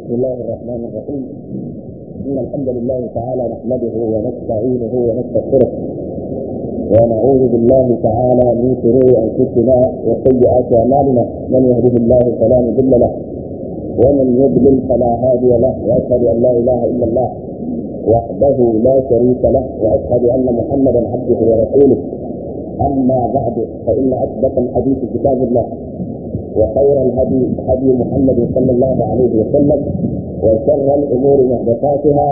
بسم الله الرحمن الرحيم. إن الحمد لله تعالى نحمده ونستعينه ونستغفره ونعوذ بالله تعالى من شرور أنفسنا وسيئات أعمالنا، من يهده الله فلا مضل له ومن يضلل فلا هادي له، وأشهد أن لا إله إلا الله وحده لا شريك له، وأشهد أن محمدا عبده ورسوله. أما بعد، فإن أصدق الحديث كتاب الله، وخير الهدي هدي محمد صلى الله عليه وسلم، وشر الامور محدثاتها.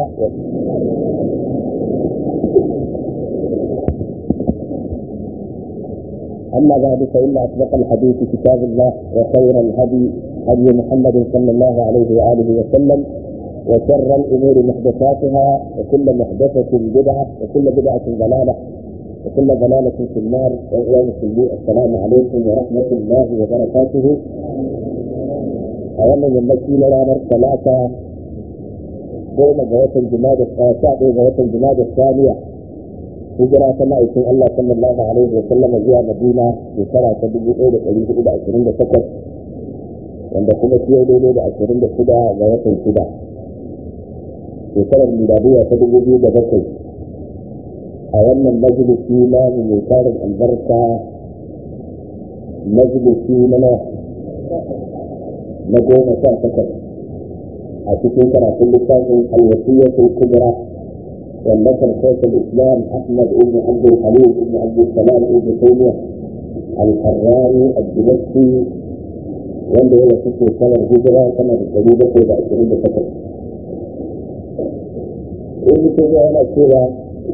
اما بعد، فان اصدق الحديث كتاب الله، وخير الهدي هدي محمد صلى الله عليه واله وسلم، وشر الامور محدثاتها، وكل محدثه بدعه، وكل بدعه ضلاله، وكل ضلالة في النار. السلام عليكم ورحمة الله وبركاته. أولا يمشي لنا ثلاثة قوم جوات الجماد الثانية هجرة سمائكم الله صلى الله عليه وسلم جاء مدينة بسرعة تبدو إلى 28 وعندكم الشيء إلى 26 جوات الشدة بسرعة الميلادية تبدو بذكي. a wannan majalisi na mai tarin albarka, majalisi na 18 a cikin karatun littafin alwasiyyatul kubra wallafar shaykhul islam ahmad ibn abdul halim ibn abdul salam ibn taymiyyah al-harrani ad-dimashqi, wanda ya rasu shekarar hijira tana da 728. ibn taymiyyah yana cewa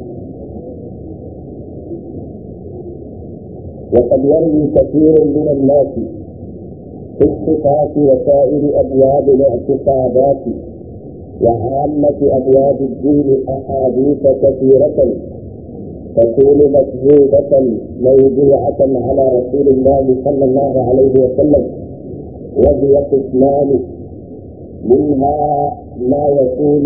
وقد يروي كثير من الناس في الصفات وسائر أبواب الاعتقادات وعامة أبواب الدين أحاديث كثيرة تكون مكذوبة موضوعة على رسول الله صلى الله عليه وسلم، وهي قسمان: منها ما يكون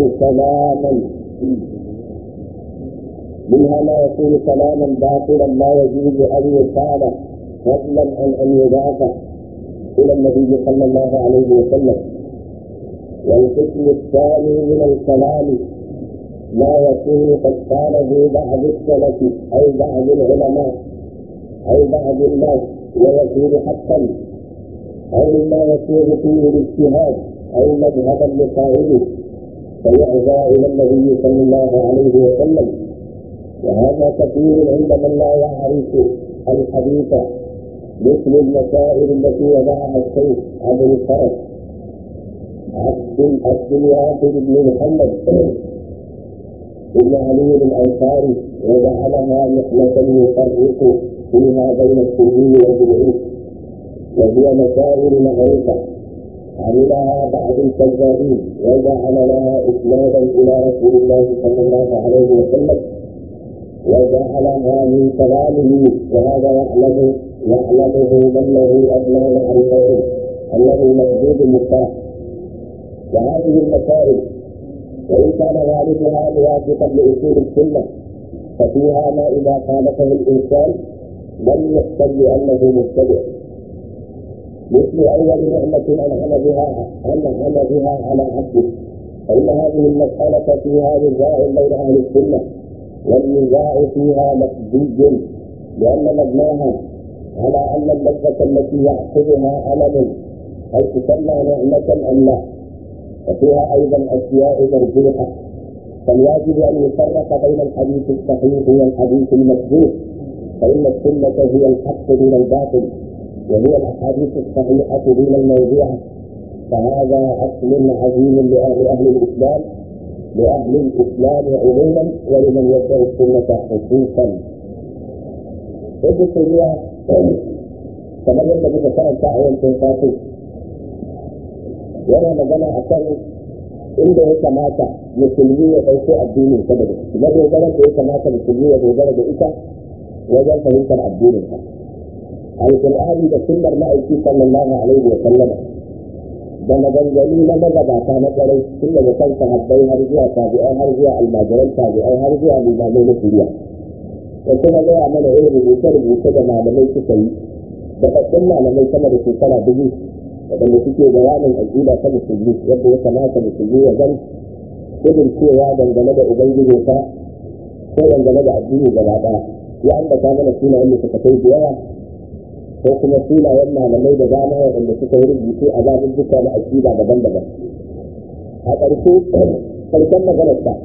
كلاما باطلا لا يجوز ان يقال فضلا عن ان يضاف الى النبي صلى الله عليه وسلم. والقسم الثاني من الكلام ما يكون قد قاله بعض السلف او بعض العلماء او بعض الناس ويكون حقا، او ما يكون فيه الاجتهاد او مذهبا لقائله فيعزى الى النبي صلى الله عليه وسلم. وهذا كثير عند من لا يعرف الحديث، مثل المسائل التي وضعها الشيخ ابو الفرج عبد الواحد بن محمد بن علي الانصاري، وجعلها محنة يفرق فيها بين السني والبدعي، وهي مسائل معروفة عملها بعض الكذابين وجعل لها اسنادا الى رسول الله صلى الله عليه وسلم وجعلها من كلامه، وهذا يعلمه من له ادنى معرفته انه مكذوب مفترى. وهذه المسائل وان كان غالبها موافقا لاصول السنه، ففيها ما اذا خالفه الانسان لم يحتج انه مبتدع، مثل اول نعمه انعم بها على عبده، فان هذه المساله فيها نزاع بين اهل السنه، والنزاع فيها لفظي، لأن مبناها على أن اللذة التي يأخذها ألم هل تسمى نعمة أم لا، وفيها أيضا أشياء مرجوحة، فالواجب أن يفرق بين الحديث الصحيح والحديث المكذوب، فإن السنة هي الحق دون الباطل، وهي الأحاديث الصحيحة دون الموضوعة. فهذا أصل عظيم لأهل الإسلام عموما ولمن يدعي السنة خصوصا. ابن تيمية كما ينبغي تكرر تعاون في الفاتح yana magana a kan inda ya kamata musulmi ya ɗauko addinin sa da na dogaran da ya kamata musulmi ya dogara da ita wajen fahimtar addinin sa. Alƙur'ani da sunnar ma'aiki sallallahu alaihi wa sallam da maganganu na magabata na ƙwarai tun daga kan sahabbai har zuwa tabi'ai har zuwa almajiran tabi'ai har zuwa limamai na shari'a. Da kuma gaya mana irin rubuce-rubuce da malamai suka yi da faɗin malamai sama da shekara 2000 waɗanda suke bayanin aƙida ta musulmi yadda ya kamata musulmi ya zan gudun cewa dangane da ubangijinsa ko dangane da addini gaba ɗaya ya ambata mana sunayen littattafai da yawa ko kuma sunayen malamai da dama waɗanda suka yi rubutu a babin duka na aƙida daban-daban a ƙarshe ƙarshen maganarsa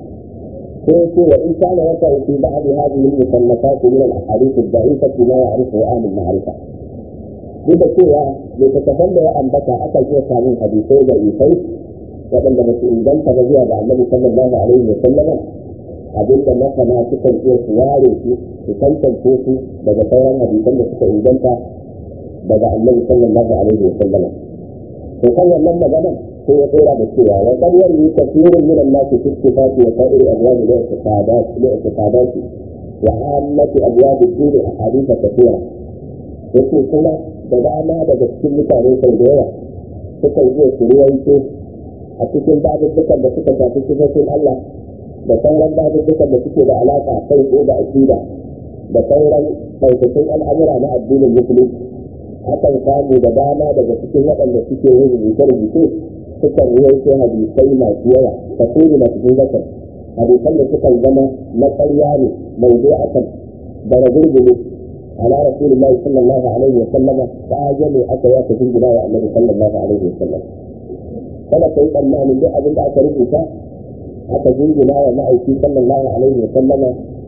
sai wa in kana wata fi ba'd hadhihi al-musannafat min al-ahadith ad-da'ifah ma ya'rifu ahli al-ma'rifa duk da cewa littattafan da ya ambata aka iya samun hadisai da isai waɗanda ba su inganta ba zuwa ga annabi sallallahu alaihi wa sallama abinda masana sukan iya su ware su tantance su daga sauran hadisan da suka inganta daga annabi sallallahu alaihi wa sallama to kan wannan magana sai ya tsora da cewa wa qad yarwi kathirun min an-nas fi sifati wa sa'iri abwab al-i'tiqadat wa ammati abwab ad-din ahadith kathira yake kuma da dama daga cikin mutane sau da yawa suka yi su ruwaito a cikin babubbukan da suka shafi sifofin Allah da sauran babubbukan da suke da alaƙa kai ko da aƙida da sauran ɗaukakin al'amura na addinin musulunci akan samu da dama daga cikin waɗanda suke yin rubuce-rubuce suka ruwaito hadisai masu yawa ta kuri na cikin zakar hadisan da suka zama na ƙarya ne mai zai akan da ragurgudu على رسول الله صلى الله عليه وسلم فأجل أكيات في الجناية النبي صلى الله عليه وسلم فلا تريد أن نعمل به أبدا أكريبك حتى في الجناية معي صلى الله عليه وسلم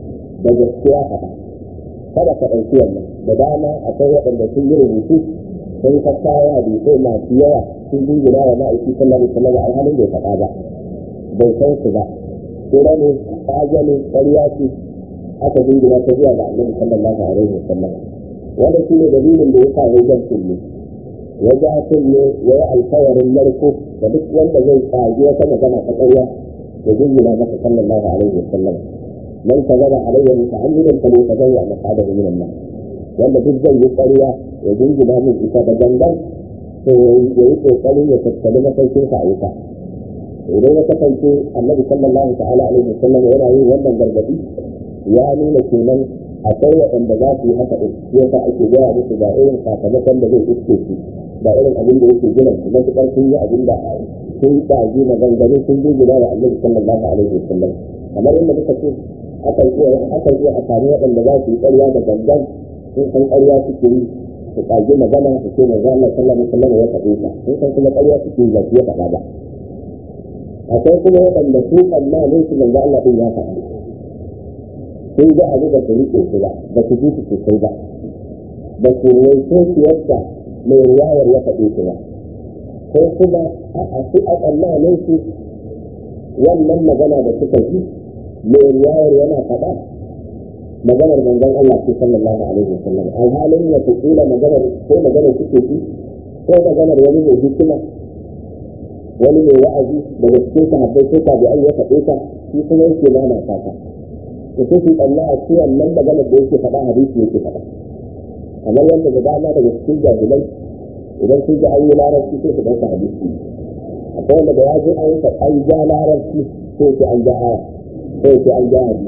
بجسياحة فلا تأتي الله بدانا أكيات أن يسير بيسيس sai ka kawo hadisai masu yawa sun jingina wa ma'aiki sallallahu alaihi wasallam a halin bai faɗa ba bai san su ba sai ne ajali ƙarya ce aka jingina ta zuwa ga annabi sallallahu alaihi wasallam wanda shi ne dalilin da yasa ya jan kullu ya ja kullu ya yi alkawarin narko da duk wanda zai tsage wata magana ta ƙarya ya jingina masa sallallahu alaihi wasallam man kazaba alayya muta'ammidan fa yatazawwa maqadahu min an-nar wanda duk zai yi ƙarya ya jingina min ita da gangan to ya yi kokarin ya tattali masaukin sa a wuta idan ya kasance annabi sallallahu ta'ala alaihi wasallam yana yin wannan gargadi ya nuna kenan akwai waɗanda za su yi haka ɗin yasa ake gaya musu ga irin sakamakon da zai iske su ga irin abin da yake gina su matuƙar sun yi abin da sun tsagi na gangane sun jingina da annabi sallallahu alaihi wasallam kamar yadda muka ce akan iya a sami waɗanda za su yi ƙarya da gangan sun san ƙarya suke yi su tsagi magana su ce manzo Allah sallallahu alaihi wasallam ya faɗe ta sun san kuma ƙarya suke yi ba su ya faɗa ba akwai kuma waɗanda su amma ne su manzo Allah ɗin ya faɗa sun ga abu da su rike su ba ba su ji su sosai ba ba su ruwaito su yadda mai ruwayar ya faɗe su ba ko kuma a su a tsammanin su wannan magana da suka ji mai ruwayar yana faɗa maganar manzon Allah ce sallallahu alaihi wasallam alhalin ya fi kila maganar suke ji ko maganar wani mai hikima wani mai wa'azi daga cikin sahabbai ko tabi'ai ya faɗe ta shi kuma yake nana ta da suke Allah a cikin nan maganar da yake faɗa hadisi yake faɗa kamar yadda da dama daga cikin jahilai idan sun ji an yi larabci sai su ɗauka hadisi akwai wanda da ya ji an ja larabci sai ce an ja aya sai ce an ja hadisi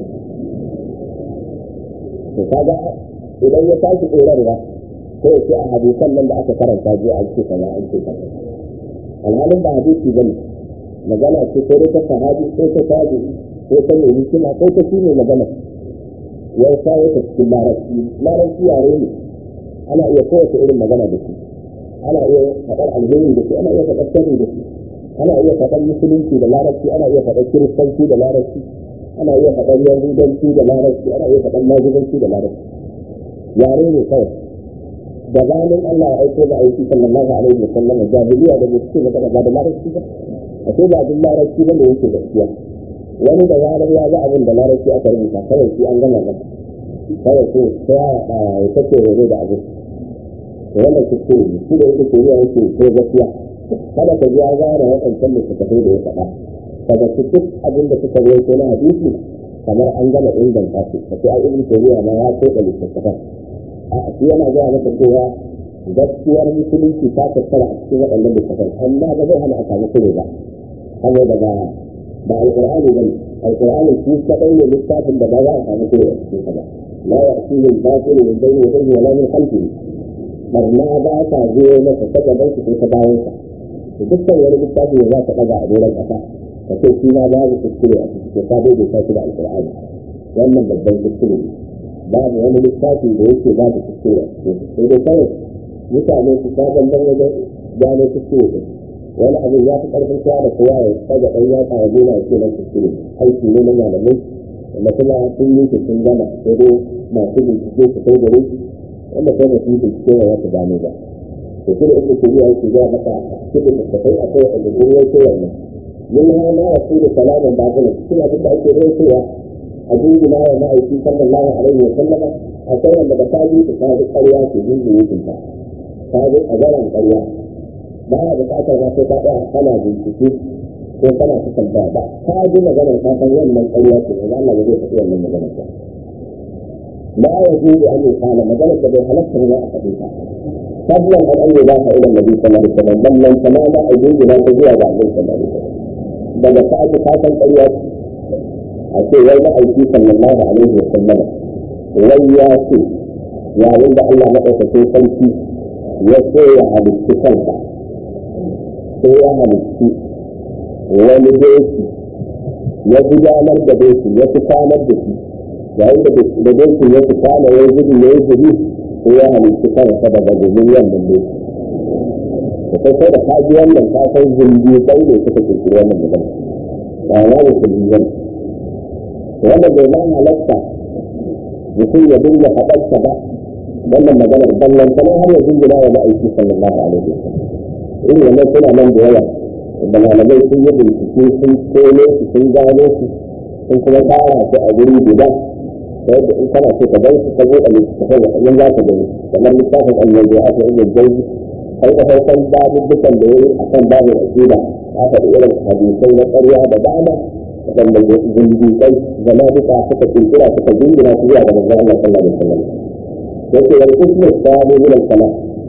to kaga idan ya tashi tsorarwa sai ce a hadisan nan da aka karanta je an ce kaza an ce kaza alhalin ba hadisi bane magana ce ko ta sahabi ko ta tabi ko ta mai hikima ko ta shi ne magana ya kawo ta cikin larabci yare ne ana iya kowace irin magana da shi ana iya faɗar alheri da shi ana iya faɗar sani da shi ana iya faɗar musulunci da larabci ana iya faɗar kiristanci da larabci ana iya faɗar yahudanci da larabci ana iya faɗar majubanci da larabci yare ne kawai da zanen Allah ya aiko da aiki sallallahu alaihi wa sallam jahiliya da mutum da kaga da larabci ba a ce ba abin larabci ba da yake gaskiya wani da yanar ya ga abin da larabci aka rubuta kawai shi an gama masa kawai sai ya kace ya da abin wannan kuskure ne shi da yake koriya yake ko gaskiya kada ka ji ya gane waɗancan da suka da ya faɗa daga duk abin da suka rawaito na hadisi kamar an gama inganta su sai ai ibn koriya ma ya ko da littafin a shi yana ga maka cewa gaskiyar musulunci ta tattara a cikin waɗannan littafin amma ba zai hana a samu kure ba saboda ba alqur'ani bane alqur'ani shi kadai ne littafin da ba za a samu kure a cikin sa ba la ya'tihi al-batil min bayni yadayhi wa la min khalfihi barna ba ta zo masa ta gaban su ko ta bayan sa dukkan wani littafi da za ka ɗaga a doron ƙasa ka ce shi ma babu kuskure a cikin ka daidaita shi da alƙur'ani wannan babban kuskure babu wani littafi da yake babu kuskure sai dai kawai mutane su ta gangan wajen gano kuskure wani abin ya fi ƙarfin kowa da kowa ya tsaga ɗan yatsa ya gona ya ce nan kuskure aiki ne na malamai wanda kuma sun yi su sun gama sai dai masu bincike su kai gare su wanda kai da sun bincike ba za su gano ba to shi da inda kuriya yake zuwa maka cikin littattafai akwai wanda sun yi kowa ne mun ha ma ya su da salamin bakuna cikin abin da ake rai kowa a jingina wa ma'aiki sallallahu alaihi wa sallama akwai wanda da kaji su kaji ƙarya su jingina mutunta kaji a garan ƙarya ba ya buƙatar ma sai ka tsaya kana bincike ko kana ta tambaya ba ka ji maganar ka san wannan ƙarya ce da Allah zai faɗi wannan maganar ka la yajuzu an yuqala maganar da bai halatta ba a faɗi ta فضلا عن ان يضاف الى النبي صلى الله عليه وسلم بل من تمام اجوز لا تزوى بعد صلى الله عليه وسلم بل ساعه خاتم قريات اكي ويدا ايتي صلى الله عليه وسلم وياتي يا ولد الله مدوكتي sarki ya soya halittu kanka sai ya halittu wani doki ya gudanar da doki ya fi kwanar da shi yayin da doki ya fi kwana ya gudu ya yi gudu sai ya halittu kansa daga gudun wannan doki da kai da kaji wannan ka san zumbi kai ne suka kirkiri wannan magana ba ya da zumbi wanda bai ma halatta mutum ya dinga faɗarsa ba wannan maganar ballan kana har ya jingina wa ma'aiki sallallahu alaihi wasallam irin wannan suna nan da yawa da malamai sun yi bincike sun kone su sun gano su sun kuma tsara su a guri guda da yadda in kana so ka bar su ka zo a littattafai da ɗanyen za ka gani kamar littafin annabi a cikin yanzu har da farkon babubbukan da ya yi a kan babin aƙida a faɗi irin hadisai na ƙarya da dama waɗanda zindiƙai zama duka suka kirkira suka jingina su zuwa ga manzon Allah sallallahu alaihi wasallam yake wani ismi sabu min al-kalam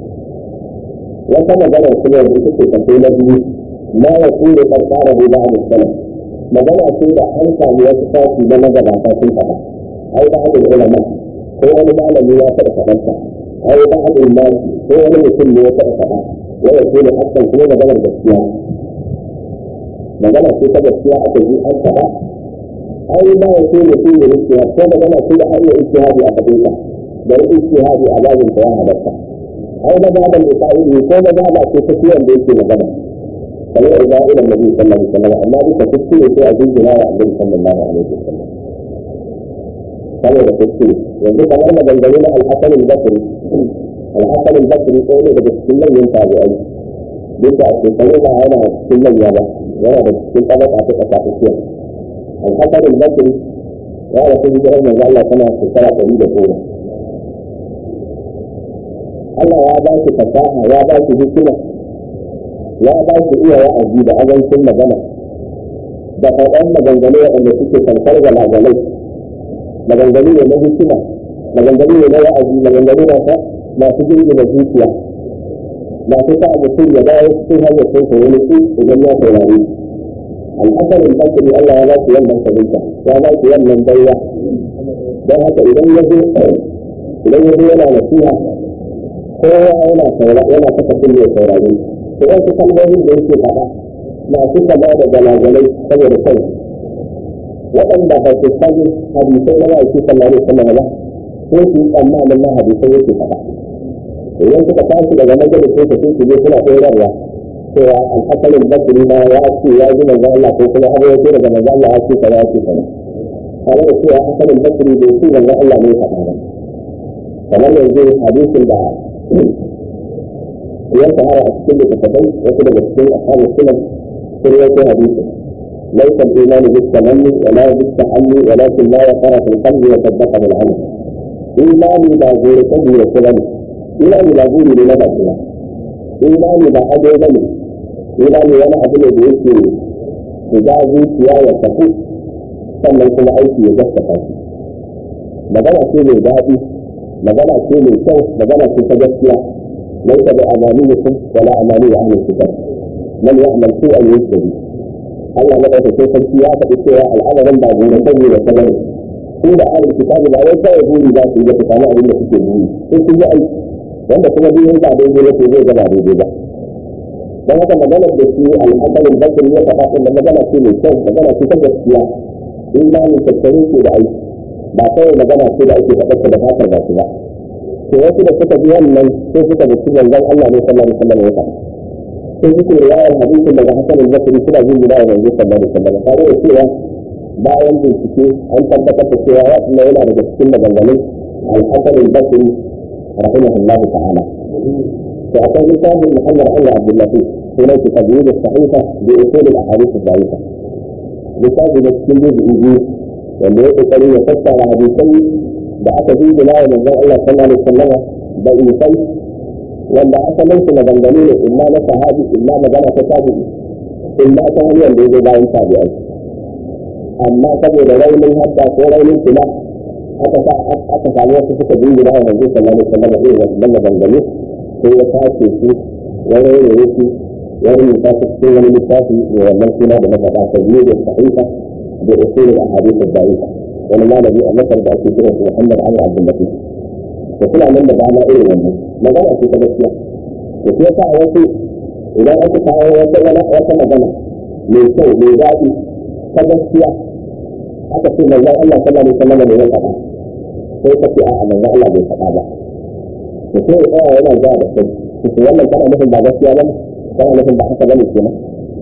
wata magana kuma da ita ce kaso na biyu ma ya kure karkara da ba'd al-salam magana ce da an samu wasu sashi na magabata sun faɗa ai ba'd al-ulama ko wani malami ya faɗa faɗarsa ai ba'd al-nas ko wani mutum ne ya faɗa faɗa wa ya kure hakan kuma maganar gaskiya magana ce ta gaskiya aka ji an faɗa ai ba ya kure mutum da gaskiya ko magana ce da hanyar ijtihadi a faɗinsa da ijtihadi a babin da ya halatta ai da baban da ta'idi ko da baba ce ta ciwon da yake magana kamar da ila Nabi sallallahu alaihi wasallam amma duka kuskure sai a jinjina wa Annabi sallallahu alaihi wasallam saboda kuskure yanzu kamar maganganu na al-Hasan al-Basri al-Hasan al-Basri ko ne daga cikin manyan tabi'ai duk da ake sanar da yana cikin manya ba yana da cikin tabaka ta kafafiya al-Hasan al-Basri ya rasu hijirar manzo Allah tana shekara 110 Allah ya ba shi fasaha ya ba shi hikima ya ba shi iya wa'azi da azancin magana da faɗan maganganu waɗanda suke kankar da lagalai maganganu ne na hikima maganganu ne na wa'azi maganganu masu jirgin da zuciya masu sa mutum ya dawo cikin hanyar sun koyi nufi idan ya saurari al'asar al-basri Allah ya ba shi wannan fahimta ya ba shi wannan baiwa don haka idan ya zo yana nasiha kowa yana saka kulle saurari to wasu kalmomin da yake faɗa masu kama da galagalai saboda kai waɗanda ba su san hadisai na yaki sallallahu alaihi wasallam ba ko su yi tsammanin ma hadisai yake faɗa idan suka tashi daga majalisun su sun je suna ɗorarwa cewa al-Hasan al-Basri ma ya ce ya ji manzon Allah ko kuma har ya ce daga manzon Allah ya ce kaza ya ce kaza tare da cewa Hasan al-Basri bai ce manzon Allah ne ya faɗa ba kamar yanzu hadisin da يظهر أسكال التفضل وكذا بسكين أصحاب السنة سرية حديثة ليس الإيمان بالتمني ولا بالتحلي ولكن لا يقر في القلب وصدق بالعمل إيماني بأغير كبير السلام إيماني بأغير لنبع السلام إيماني بأغير ذنب إيماني وأنا أبني بإسكي بجازي سيايا تفوت ثم يكون أيكي يجسك مدانا سيني ذاتي مدانا سيني الشوف مدانا سيتجسيا ليس بأمانيكم ولا أماني أهل الكتاب من يعمل سوءا يجزي الله ما تكون السياسة بالسياسة العمل من بعض ونسوي وسلم كل أهل الكتاب لا يسوي ذات إذا كان أهل الكتاب كنت جاء wanda kuma biyu ba daidai ba to zai gaba daidai ba. don haka maganar da shi al'adarin bakin ya faɗa ɗin da magana ce mai kyau, magana ce ta gaskiya, imanin tattare ce da aiki, ba kawai magana ce da ake faɗa da fatar ba su ba. to wasu da suka bi wannan sai suka bi manzon Allah ne sallallahu alaihi wasallam ya faɗa, sai suke riwayar hadisin daga Hassan al-Basri suna jin gida da manzon sallallahu alaihi wasallam, tare da cewa bayan bincike an tabbatar da cewa wannan yana daga cikin maganganun al-Hassan al-Basri rahimahullah ta'ala. to akwai littafin Muhammad Ali Abdul Latif sunan shi Tabyiid as-Sahiha bi usul al-ahadith ad-da'ifa, littafin da cikin juzu'i wanda ya kokari ya fassara hadisai da aka jingina wa manzon Allah sallallahu alaihi wasallam da insan wanda asalin su maganganu ne imma na sahabi imma magana ta tabi'i imma ta hanyar da ya bayan tabi'ai, amma saboda raunin hadda ko raunin kula aka samu wasu suka jingina wa manzon sallallahu alaihi wasallam irin wannan maganganu sai ya tace su ya rere su ya rubuta su cikin wani littafi mai wannan suna da mafaɗa Tabyiid as-Sahiha bi usul al-ahadith ad-da'ifa, wani malami a Masar da ake kira Muhammad Ali Abdul Latif. da suna nan da dama irin wannan magana ce ta gaskiya. da ke sa wasu idan aka kawo wata magana mai kyau mai daɗi ta gaskiya aka ce manzon Allah sallallahu alaihi wasallam ne ya faɗa, sai ka ce a'a manzon Allah bai faɗa ba. da sai ya tsaya yana ja da kai to wannan kana nufin ba gaskiya ba, kana nufin ba haka bane kenan.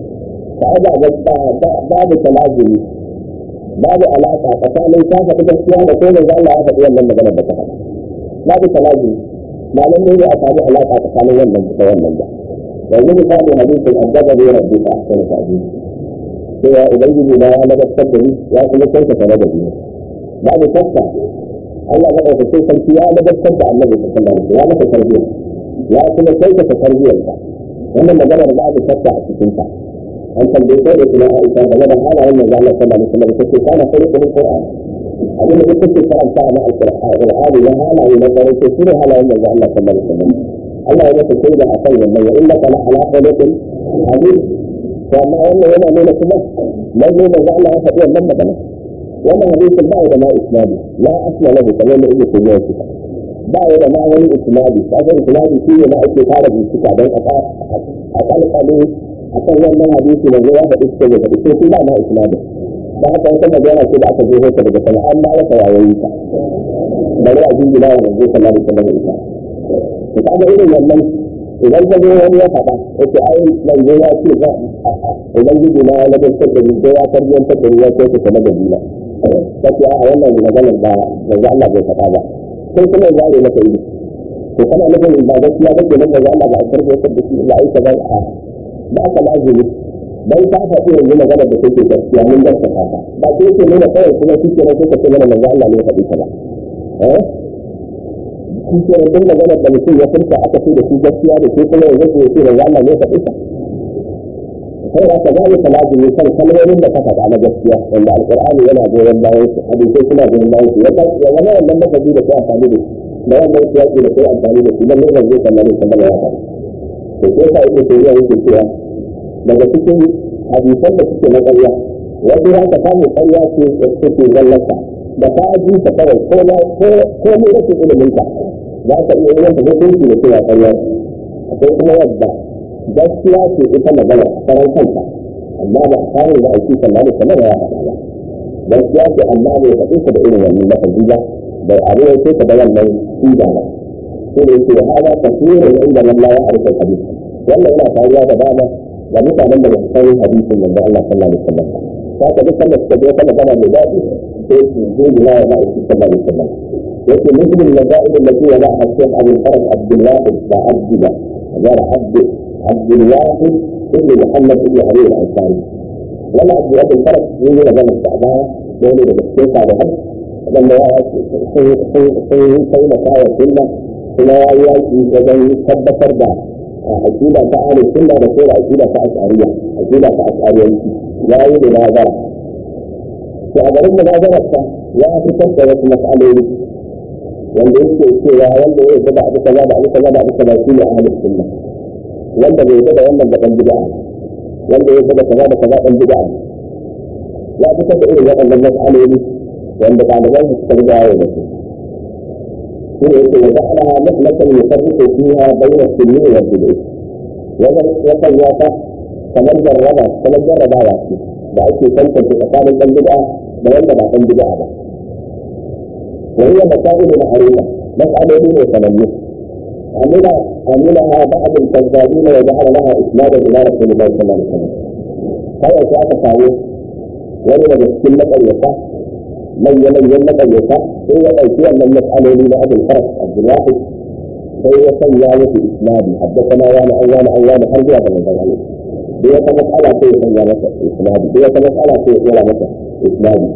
babu talazumi, babu alaƙa tsakanin ka faɗi gaskiya da kai manzon Allah ya faɗi wannan magana da ka faɗa, babu talazumi, malam ne a samu alaƙa tsakanin wannan da wannan ba. yanzu misali hadisin addaba da rabbi ta ahsan ta'dil, cewa ubangiji na ya ladabtar da ni ya kuma kyautata da ni, babu shakka Allah ya ɗauka sai sarki ya ladabtar da annabi sallallahu alaihi wasallam, ya masa tarbiyya ya kuma kyautata tarbiyyarsa, wannan maganar babu shakka a cikin ta. an tambaye sai da kuma Aisha game da halayen manzo Allah sallallahu alaihi wasallam, take kana farko Qur'an, abin da kuke karanta na Al-Qur'ani ya halaye na dare ce shine halayen manzo Allah sallallahu alaihi wasallam. Allah ya masa shaida a kan wannan, wa innaka la ala khuluqin azim. to amma wannan yana nuna kuma lalle manzo Allah ya faɗi wannan magana. wannan hadisin ba da ma isnadi la asla lahu kamar da yake cewa shi ba da ma wani isnadi, kaga isnadi shi ne da ake fara bincika don a kalkale akan wannan hadisi da ya faɗi shi da faɗi sai ba ma isnadi. da haka wata magana ce da aka je hota daga kan Allah ya tawaye ta bari a jingina wa manzo sallallahu alaihi wasallam. to kaga irin wannan idan ka zo wani ya faɗa yace ai manzo ya ce ba ubangiji na ya ladabtar da ni ya tarbiyantar da ni ya ce ta madina, kace a wannan maganar da manzo Allah bai faɗa ba, sai kuma ya zare maka ido. to kana nufin ba gaskiya ba ke nan manzo Allah ba a tarbiyantar da shi ya aika ba ba ka lazimi dan ka faɗi yanzu maganar da take gaskiya mun gaskata ta ba sai ke nuna kawai kuma shi ke nan suka ce mana manzo Allah ne ya faɗi ta ba. shi ke nan duk maganar da mutum ya furta aka ce da shi gaskiya da sai kuma yanzu ya ce manzo Allah ne ya faɗi ta. sai da ka gane lazimi kan kalmomin da ka faɗa na gaskiya wanda alqur'ani yana goyon bayan su, hadisi suna goyon bayan su, ya zama wannan lafazi da kai amfani da shi da wannan siyasi da kai amfani da shi dan ne zai kamar kamar ya faɗi. to sai ka yi tafiya yake cewa daga cikin hadisan da suke na ƙarya wanda ya ka samu ƙarya ce da suke zallata da ta ji ta kawai ko ne rashin ilimin ka za ka iya yin hukunci da cewa ƙarya akwai kuma wadda gaskiya ce ita magana karan kanta amma ba a samu da aiki sallallahu alaihi wasallam ya faɗa ba. gaskiya ce amma bai faɗi ta da irin wannan lafazi ba, bai arewa ce ta da wannan siga ba. sai da yake hada tafsirin inda man la ya'rifu al-hadith, wannan yana faruwa da dama ga mutanen da ba su san hadisin manzo Allah sallallahu alaihi wasallam. haka duk sanda suka je kana magana mai daɗi sai su zo da ya ba shi sallallahu alaihi wasallam. yake muslim al-madaid allati wala al-shaykh Abu al-Faraj Abdullah da Abdullah غير Abdullah ibn Muhammad ibn Ali al-Ansari. wala Abdullah al-Faraj ne da ban sa'ada dole da gaskiya da haka dan da sai na kawo sunna kuma ya yi yaki wajen tabbatar da aqida ta ahlus sunna da kuma aqida ta ash'ariyya, aqida ta ash'ariyyanci ya yi da nazara. to a garin nazarar ta ya fitar da wasu mas'aloli wanda yake cewa wanda ya yi da abu kaza da abu kaza da abu kaza shi ne ahlus sunna, wanda bai yi da wannan da dan bid'a, wanda ya yi da kaza da kaza dan bid'a. ya fitar da irin waɗannan mas'aloli wanda ɗaliban su suka riga ya da su. وجعلها مهلة يفرق فيها بين السنين والبدع وسياقة كمن جرب يحكي بأيكي كنت في مكان البدعة بين بعض البدعة وهي مسائل معروفة مسألة وثمانية عملها بعض الكذابين وجعل لها إسنادا إلى رسول الله صلى الله عليه وسلم. هذا أشياء تساوي ولد بالسنة اليسار من يملك اليسار هو أشياء من يسأل لي أبي الفرس عبد الواحد هو سيئة في إسنادي حدثنا وانا حرجة بالنسبة هي مسألة في سيئة إسنادي هي مسألة في إسنادي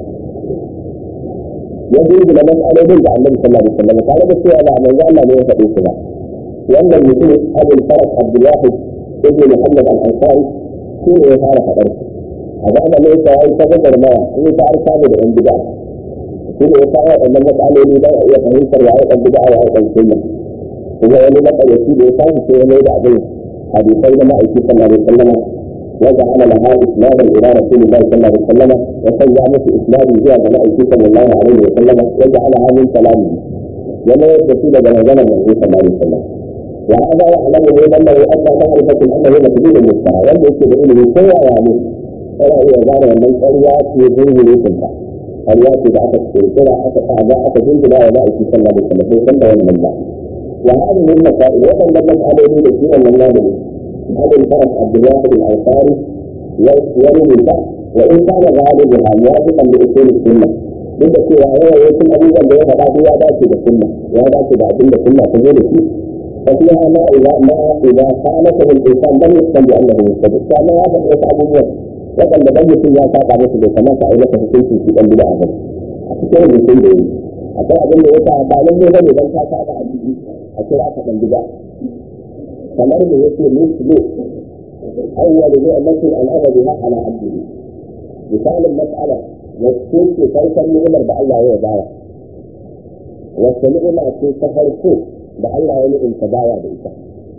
يجوز لمسألة بلد عن النبي صلى الله عليه وسلم قال بس يا أبا من قال لا ليس بإسناد وأن المسلم أبو الفرس عبد الواحد ابن محمد الأنصاري شنو يعرف هذا؟ هذا ليس يعتبر ما هو تعرف هذا الانبداع. شنو يعرف أن المسألة اللي لا يفهم شريعة البدع وعرف السنة. هو اللي لا يفيد يفهم في يدع به هذه كلمة أيتي صلى الله عليه وسلم وجعل لها إسنادا إلى رسول الله صلى الله عليه وسلم وسلم في إسناده فيها أيتي صلى الله عليه وسلم وجعلها من كلامه ولا يستفيد جنازنا من صلى الله عليه وسلم. وهذا يعلم أنه أدى معرفة أنه مكذوب المستوى وأن يكتب إليه سوى يعني فلا يزال من اليات يجوز لسنة اليات بعد السلطة أعداء جند لا يدعي في صلى الله عليه وسلم ومن الله. وهذه المسائل ومن لم عليه كثيرا من الله هذا الفرس عبد الواحد الأنصاري يروي البحث وإن كان غالبها موافقا لأصول السنة بدأ في رواية يتم أبوه أن يهدى بيادات السنة ويادات بعدين السنة تقول فيه ففيها ما إذا خالفه الإنسان لم يحكم بأنه مبتدع كما هذا يتعبون وقد بين في ياسات عليه كما فعلته في قلب آدم أكثر من كل أكثر من يتعبان من غير ذلك هذا أكثر أكثر من بدع فمرض يسمى مثل أول نعمة أنعم بها على عبده مثال المسألة والسلك فرقا نعمر بألا هو داية والسنعمة في تفرقه بألا هو انتبايا بإيسا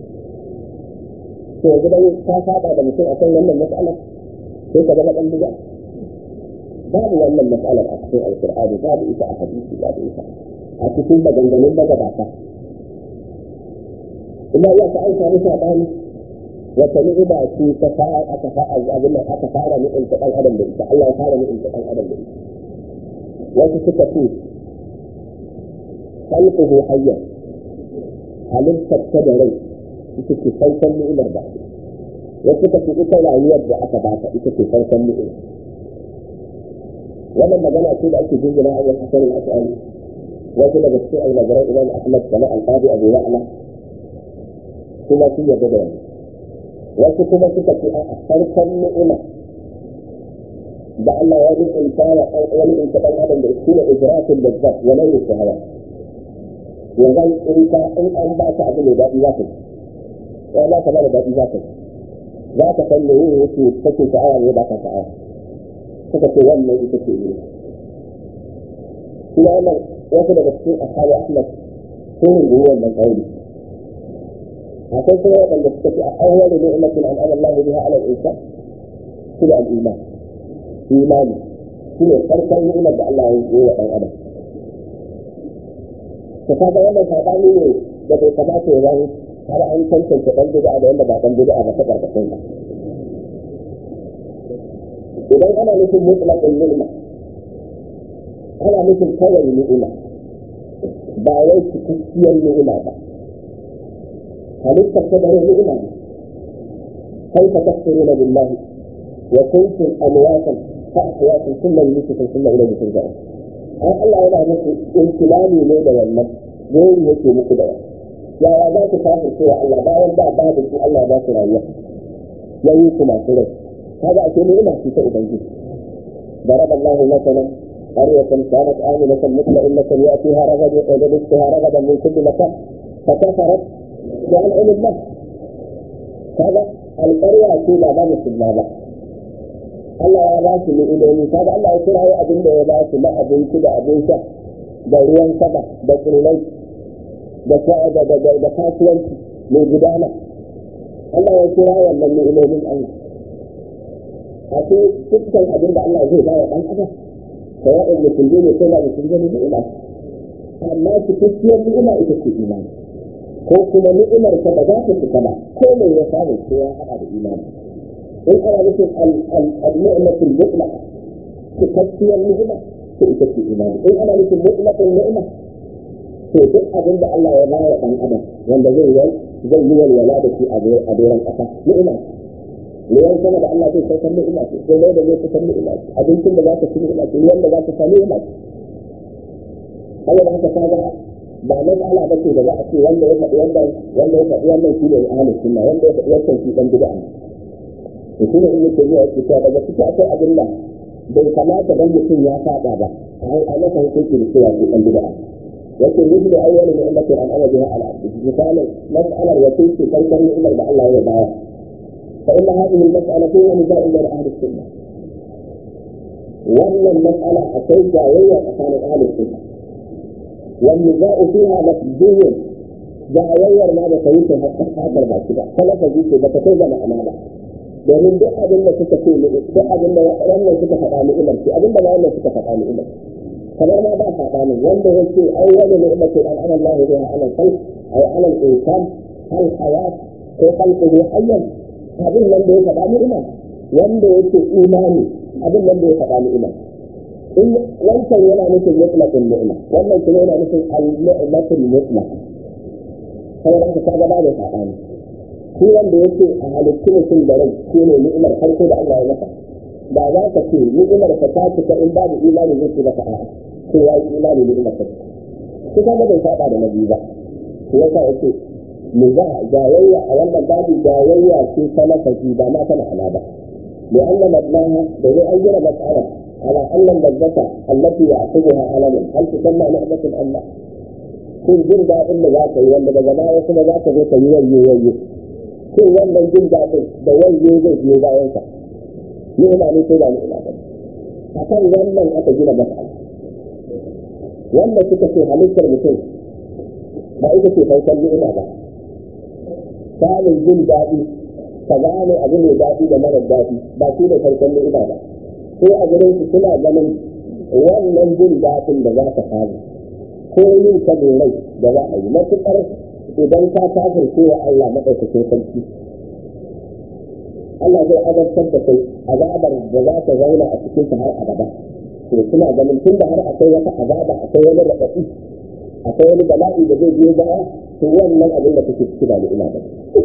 فإذا كان هذا مثل أكثر من المسألة كيف بدأت البدع؟ باب وأن المسألة أكثر القرآن باب إيسا أحاديث باب إيسا أكثر مجنجنين مجدعك إلا يسأل ثالثة بان وتنعب في أتفاعل من انتقال أدم بإيسا الله يفعل من انتقال أدم بإيسا وتستفيد خلقه حيا حلمت الشجرين تستفيد من أربعة وتستفيد إلا أن يبدأ أتبعك تستفيد من أربعة ولما جاء أكيد أكي جنجنا أول حسن الأسئل وجد بالسوء المجرى إمام أحمد سماء القاضي أبو يعلى ثلاثية بدأ وكما تتكي أحسن نعمة بأن يجب إنسان ولي انتقال آدم بإسكين إجراءات بالذات ولا يستهوى وغير إن أنبأت عدل ذاتي ذاتي ولا تبال ذاتي ذاتي ذات فنه يكي تكي تعالى ويبعث تعالى فتتولى يتكي إلى أن وصل بالسوء أصحاب أحمد كل هو المنعولي عشان كده اللي تستطيع أول نعمة أنعم الله بها على الإنسان كل الإيمان إيمان كل فرق نعمة الله هو الأدب فهذا يوم الفاتحة بدأ تبعته يعني على أن تنسل تقلد على أن بعد أن بدأ بسكر بسنة إذا أنا مثل مطلق النعمة أنا مثل كوي النعمة باوي تكسي النعمة هل تقدروا النعمة كيف تكفرون بالله وكنتم أمواتا فأحياكم ثم يميتكم ثم إليه ترجعون الله يلا نفسي امتلاني ليلة والنفس غير يكي مقدرة يا ذات فاهم سوى الله باوي بعد الله ذات رأيه يأيكم عسره هذا أكيد نعمة في تأبنجي ضرب الله مثلا قرية كانت آمنة مطمئنة يأتيها رغبها رغبا من كل مكان فكفرت بأنعم الله هذا القرية أكيد أمام السلالة الله يباس لإلهي هذا الله يسرع أبن يباس لا أبن كده أبن شا دوريان سبع بسرلي بكاسوان من جدانا الله يسرع من إلهي الله أكيد تبقى أبن الله زي باية عن أبا سواء المسلمين يكون المسلمين بإله amma cikakkiyar ni'ima ita ce imani ko kuma ni'imar ta ba za ta fita ba ko mai ya samu ko ya haɗa da imani in ana nufin al-ni'matul mutlaqa cikakkiyar ni'ima to ita ce imani in ana nufin mutlaqul ni'ima to duk abin da Allah ya bayar dan adam wanda zai yi walwala da shi a doron ƙasa ni'ima ruwan sama da Allah zai saukar ni'ima ce ko da zai saukar ni'ima ce abincin da za ka ci ni'ima ce ruwan da za ka sha ni'ima ce Allah da haka kaga ba matsala ba ce da za a ce wanda ya faɗi wannan shi ne ahlus sunna wanda ya faɗi wannan shi dan bid'a to shi ne in yake zuwa yake cewa daga cikin akwai abin da bai kamata dan mutum ya faɗa ba a masa hukunci da cewa shi dan bid'a yake nufi da ayyana ni'matin an amadiha al-abd misalin mas'alar wakilci kan ni'imar da Allah ya bayar فإن هذه المسألة فيها نزاع بين أهل السنة. وأن المسألة أتيت جاوية أكان أهل السنة. والنزاع فيها مفجوع جاوية ما بسيطة حتى حاضر بعد كده. فلا تجيك بكتوزة معناها. domin duk abin da suka ce duk abin da wannan suka faɗa ni umar ce abin da ba wannan suka faɗa ni umar kamar ma ba faɗa ni wanda yake awwalu ni'matin an'ama Allahu biha 'ala al-khalq aw 'ala al-insan al-hayat ko khalquhu hayyan abin nan da ya faɗa ni'ima wanda yake imani abin nan da ya faɗa ni'ima in wancan yana nufin mutlaqin ni'ima wannan kuma yana nufin al-ni'matul mutlaq sai da ka ga da faɗa ni shi wanda yake a halittu mutum da rai shi ne ni'imar farko da Allah ya masa ba za ka ce ni'imar ka ta cika in babu imani zai ce maka a'a ko ya yi imani ni'imar ka shi kaga bai faɗa da nabi ba shi yasa yake jayayya a wannan babu jayayya ce ta lafazi ba ma ta ma'ana ba لأن مبناها بغير أي مسألة على أن اللذة التي يعقبها ألم هل تسمى نعمة أم لا؟ كل جلدة إلا ذاك ولا بجماعة كما ذاك ذاك يوي كل wannan jin daɗin da wanne zai biyo bayan sa ni'ima ne ko ba ni'ima ba akan wannan aka gina mas'ala wanda suka ce halittar mutum ba ita ce farkon ni'ima ba samun jin daɗi ka gane abu mai daɗi da mara daɗi ba shi ne farkon ni'ima ba sai a gurin su suna ganin wannan jin daɗin da za ka samu ko yin ka rai da za a yi matuƙar idan ka kafirce wa Allah maɗaukakin sarki Allah zai azabtar da kai azabar da za ta zauna a cikin ta har abada to suna ganin tun da har akwai wata azaba akwai wani raɗaɗi akwai wani bala'i da zai biyo baya to wannan abin da kake ciki ba ni'ima ba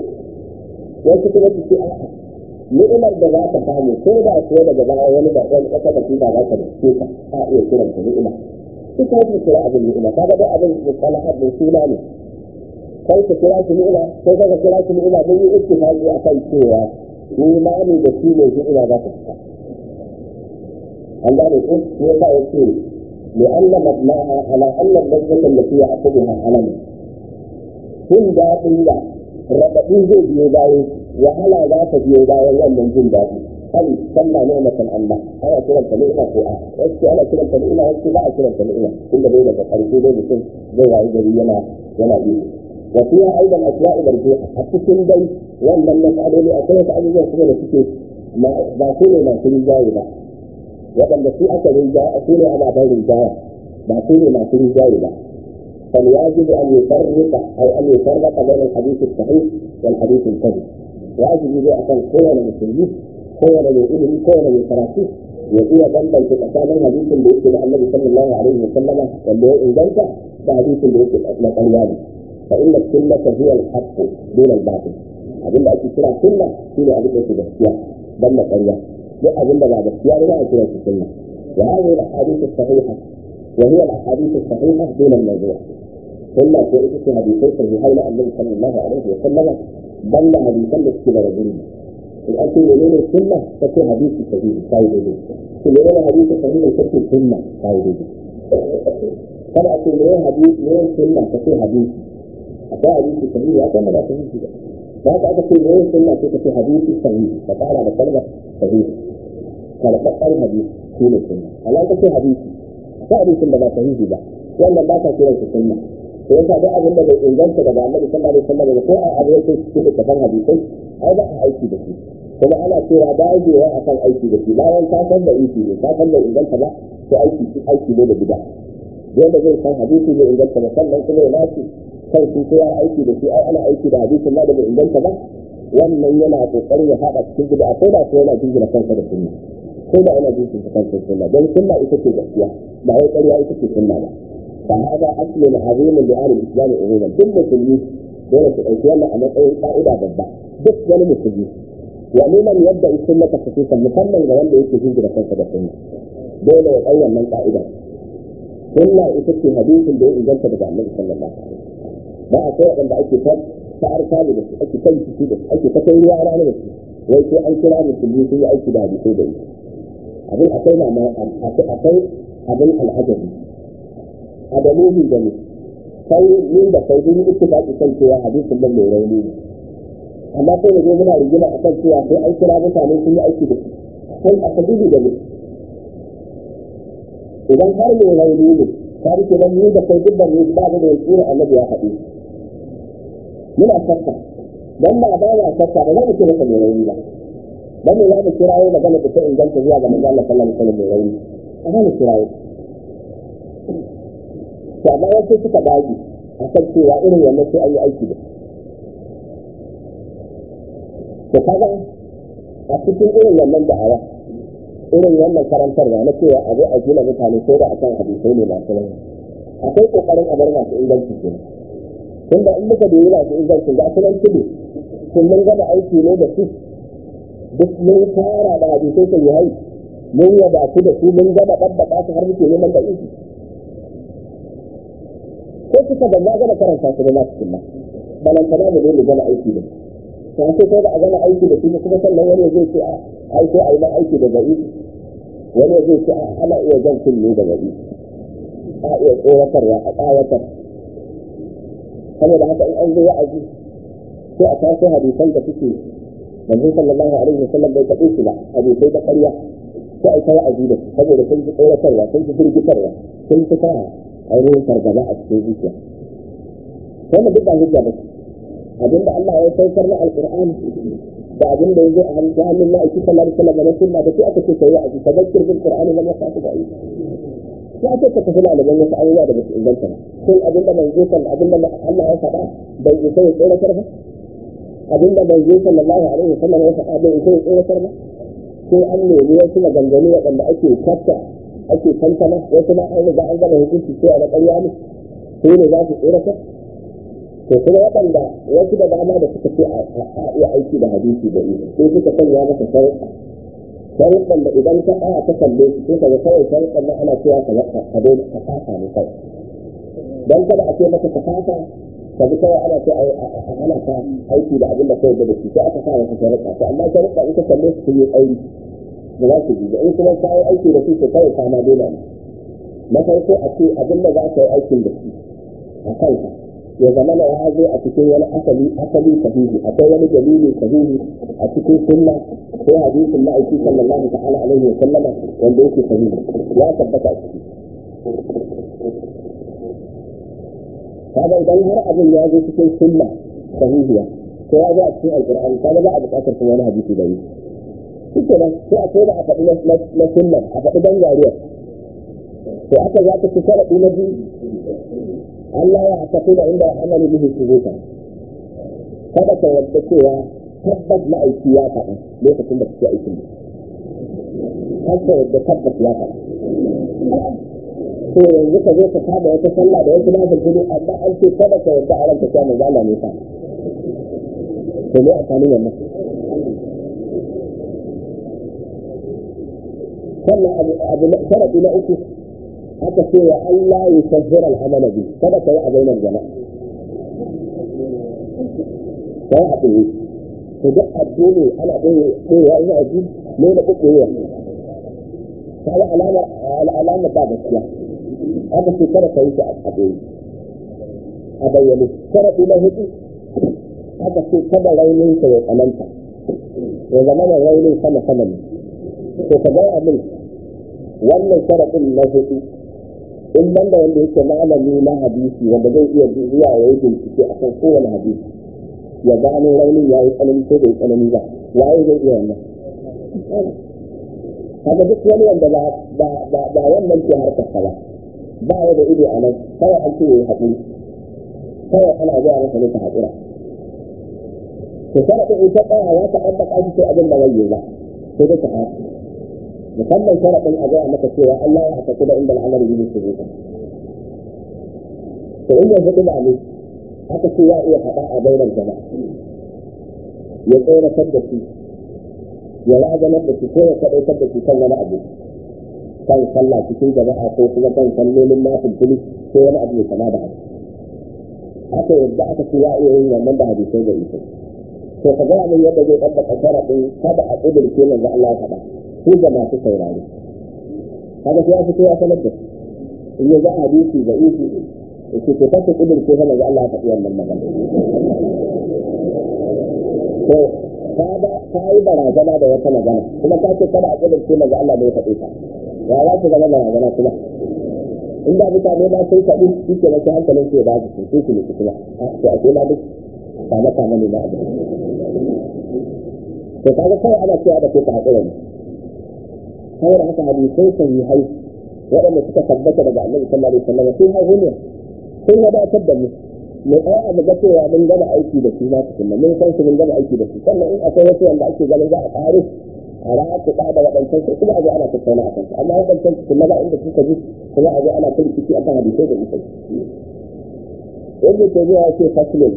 wasu kuma su ce a'a ni'imar da za ka samu ko da kuwa daga baya wani da wani ƙasa da ba za ka dace ka a iya kiranta ni'ima duk wani kira abin ni'ima kaga da abin musalahat da suna ne kai ka kira shi ni'ima kai ka kira shi ni'ima don yi ittifaqi akan cewa imani da shi ne ni'ima za ta fita an gane ko ne ba yake لأن مبناها على أن اللذة التي يعقبها ألم كل داخل ربطين زي بيوباي وهلا ذات بيوباي ومن جن داخل هل سمى نعمة الله أنا كلمة نعمة فؤاد أشتي أنا كلمة نعمة أشتي لا كلمة نعمة كل بينك قريبين بيكون زي عيد ينا بيه وفيها أيضا أشياء مرجوحة التسل دي وأن المسألة لأساسة أجل يحصل لكي ما كل ما كل جايبة وأن في أكل الجاء أكل على بين الجاء ما كل ما كل جايبة فالواجب أن يفرق أو أن يفرق بين الحديث الصحيح والحديث الكذب واجب يجي أكل قوة المسلمين قوة للإبن قوة للفراسيس وهي ذنبا في أسان الحديث اللي يقول النبي صلى الله عليه وسلم واللي هو إن ذنبا بحديث اللي يقول أطلق الوالي فإن السنة هي الحق دون الباطل أقول لك السنة سنة هي أقول لك باختيار ضمن قرية لا أقول لك بعد اختيار لا أقول لك السنة وهذه الأحاديث الصحيحة وهي الأحاديث الصحيحة دون الموضوع ثم في حديثي صحيحين النبي صلى الله عليه وسلم ضمن حديثا لكلا رجل الأصل من السنة تكون حديث صحيح قاعدة كلنا حديث صحيح تكون سنة قاعدة قال أقول من حديث من السنة تكون حديث أقول حديث صحيح أقول ما صحيح كده لا تأتي من السنة تكون حديث صحيح فتعالى على كلمة صحيح قال فقال حديث كل السنة ألا تكون حديث حديث ما صحيح ده ولا ما تكون السنة ويسا ده أقول لك إن جنت ده النبي صلى الله عليه وسلم يقول أبوه كيف تفهم حديثه هذا أيكي بس kuma ana cewa dajewa a kan aiki da shi bayan ka san da aiki ne ka san da inganta ba to aiki ne da gida wanda zai san hadisi bai inganta ba sannan kuma ya nace kan shi sai ya aiki da shi ai ana aiki da hadisin ma da bai inganta ba wannan yana kokarin ya haɗa cikin gida akwai da ko yana jingina kansa da sunna ko da yana jingina kansa da sunna don sunna ita ce gaskiya ba wai ƙarya ita ce sunna ba fa hada aslun azimun li ahli al-islam umuman duk musulmi dole su ɗauki wannan a matsayin ƙa'ida babba duk wani musulmi wa liman yadda sunna ta kasusan musamman ga wanda yake jingina kansa da sunna dole ya ɗau wannan ƙa'ida sunna ita ce hadisin da ya inganta daga annabi sallallahu alaihi wasallam ba a kai waɗanda ake ta arsali da su ake kai ciki da su ake ta kai ruwa rana da su wai sai an kira musulmi sun yi aiki da hadisai da ita abin akwai akwai abin al'ajabi a dalilin da ne sai ni da kai sun yi ittifaqi kan cewa hadisin nan mai rauni ne amma sai da zo muna rigima akan cewa sai an kira mutane sun yi aiki da su sai a sabili da ne idan har mai rauni ne ta rike nan ni da kai duk da ne ba da yakina annabi ya haɗu muna shakka dan ba ya shakka ba za mu ce masa mai rauni ba dan ne za mu kirawo magana da ta inganta zuwa ga manzo Allah sallallahu alaihi wasallam mai rauni amma mu kirawo to amma wasu suka dage a kan cewa irin wannan sai an yi aiki da to kaga a cikin irin wannan da'awa irin wannan karantarwa na cewa a zo a gina mutane ko da akan hadisai ne masu rauni akwai kokarin a bar masu inganci kenan tunda in muka da yana da inganci da asalin tudu kun mun gaba aiki ne da su duk mun fara da hadisai sai yayi mun yaba su da su mun gaba tabbata su har muke neman da isi ko kuka da gaba karanta su da nasu kuma balan kana da ne gaba aiki da sai sai da a gaba aiki da su kuma sannan wani zai ce ai sai ai ma aiki da bai wani zai ce ana iya jan kunne da bai a iya tsoratarwa a tsawatar saboda haka in an zo wa'azi sai a taso hadisan da suke manzon sallallahu alaihi wasallam bai taɓe su ba hadisai da ƙarya sai a kai wa'azi da saboda sun ji tsoratarwa sun ji firgitarwa sun fi sa ainihin fargaba a cikin zuciya wannan duk ba hujja ba abinda Allah ya saukar na alqur'ani da abinda ya zo a hannun ma'aiki sallallahu alaihi wasallam na sunna da sai aka ce kai wa'azi tadakkir bil qur'ani lam yaqatu ba'i sai aka ce ka tafi malaman wasu abubuwa da ba su inganta ba sai abinda manzo abinda Allah ya faɗa bai isa ya tsoratar ba abinda manzo sallallahu alaihi wasallam ya faɗa bai isa ya tsoratar ba sai an nemi wasu maganganu waɗanda ake kafta ake tantana wasu ma an riga an gama hukunci cewa na ƙarya ne sai ne za su tsoratar to kuma waɗanda wasu da dama da suka ce a iya aiki da hadisi da ita sai suka sanya masa sharuɗan da idan ta ɗaya ta kalle su sai kaga kawai sharuɗan nan ana cewa ka daina ka fasa ne kawai dan kada a ce maka ka fasa ka bi kawai ana ce a hana ka aiki da abin da kawai da shi sai aka sa maka sharuɗa to amma sharuɗa ita kalle su sun yi tsauri da za su ji in kuma ka yi aiki da su to kawai ka ma daina na farko a ce abin da za ka yi aikin da shi a kanka ya zama na ya zo a cikin wani asali sahihi akwai wani dalili sahihi a cikin sunna ko hadisin na aiki sallallahu ta'ala alaihi wa sallama wanda yake sahihi ya tabbata a ciki kaga idan har abin ya zo cikin sunna sahihiya ko ya zo a cikin alqur'ani kaga za a buƙatar kuma wani hadisi da yi shike nan sai a kai da a faɗi na sunna a faɗi dan jariyar to aka za ka ci sharaɗi na biyu Allah ya tafi da inda amali bihi subuta kada ka yadda cewa tabbas ma'aiki ya faɗa lokacin da kake aikin kada yadda tabbas ya faɗa to yanzu ka zo ka saba wata sallah da wasu nafil gudu amma an ce kada ka yadda a ranka cewa manzo Allah ne fa to ne a sami wannan sannan abu sharadi na uku aka ce wa Allah ya shahira al'amala bi kada kai a bainar jama'a sai a tsaye to duk addini ana ɗaya ina addini ne da kokowa sai alama ba gaskiya aka ce kada kai shi a tsaye a bayyane kada na hudu aka ce kada raunin sa ya tsananta ya zama da raunin sama ne to ka ga abin wannan sharadin na hudu in ban da wanda yake malami na hadisi wanda zai iya zuwa ya yi bincike a kan kowane hadisi ya gano raunin ya yi tsanani ko bai tsanani ba waye zai iya wannan haka duk wani wanda ba wannan ke harkar ba ba ya da ido a nan kawai an ce ya yi haƙuri kawai ana zuwa masa ne ta haƙura to sharaɗin ita ɗaya ya ta ɗabbaka shi sai abin da zai yi ba sai dai ta haƙi musamman sharaɗin a gaya maka cewa Allah ya haƙaƙi da inda al'amari yi su zuka to in yanzu ɗuba ne aka ce ya iya faɗa a bainar jama'a ya tsoratar da shi ya razanar da shi ko ya kaɗaitar da shi kan wani abu kan sallah cikin jama'a ko kuma kan sallolin nafin tuli ko wani abu mai kama da haka haka yadda aka ce ya iya yin wannan da hadisai da ita to ka gaya min yadda zai ɗabbaka sharaɗin kada a ƙudurce manzo Allah ya faɗa ko ga masu saurari kaga sai ya fito ya sanar da su in ya ga hadisi da isi yake ko ta ƙudurce fa manzo Allah ya faɗi wannan magana to ka yi barazana da wata magana kuma ka ce kada a ƙudurce manzo Allah ne ya faɗi ta ya za ku zama barazana kuma in da mutane ba sai faɗi shi ke wasu hankalin su ya ba su sun su ne kuma to a ma duk kama ne na abu to kaga kawai ana cewa da ke ta haƙura ne kawai da haka hadisai sun yi hai waɗanda suka tabbata daga annabi sallallahu alaihi wasallam sun haihu ne sun wadatar da mu mu tsaya a ga cewa mun gama aiki da su na tukunna mun san su mun gama aiki da su sannan in akwai wasu wanda ake ganin za a ƙare a ra'a ku da waɗancan sai kuma a zo ana tattauna a kansu amma waɗancan tukunna ba inda suka ji kuma a zo ana turkici a kan hadisai da isai yadda ke zuwa ce fasilin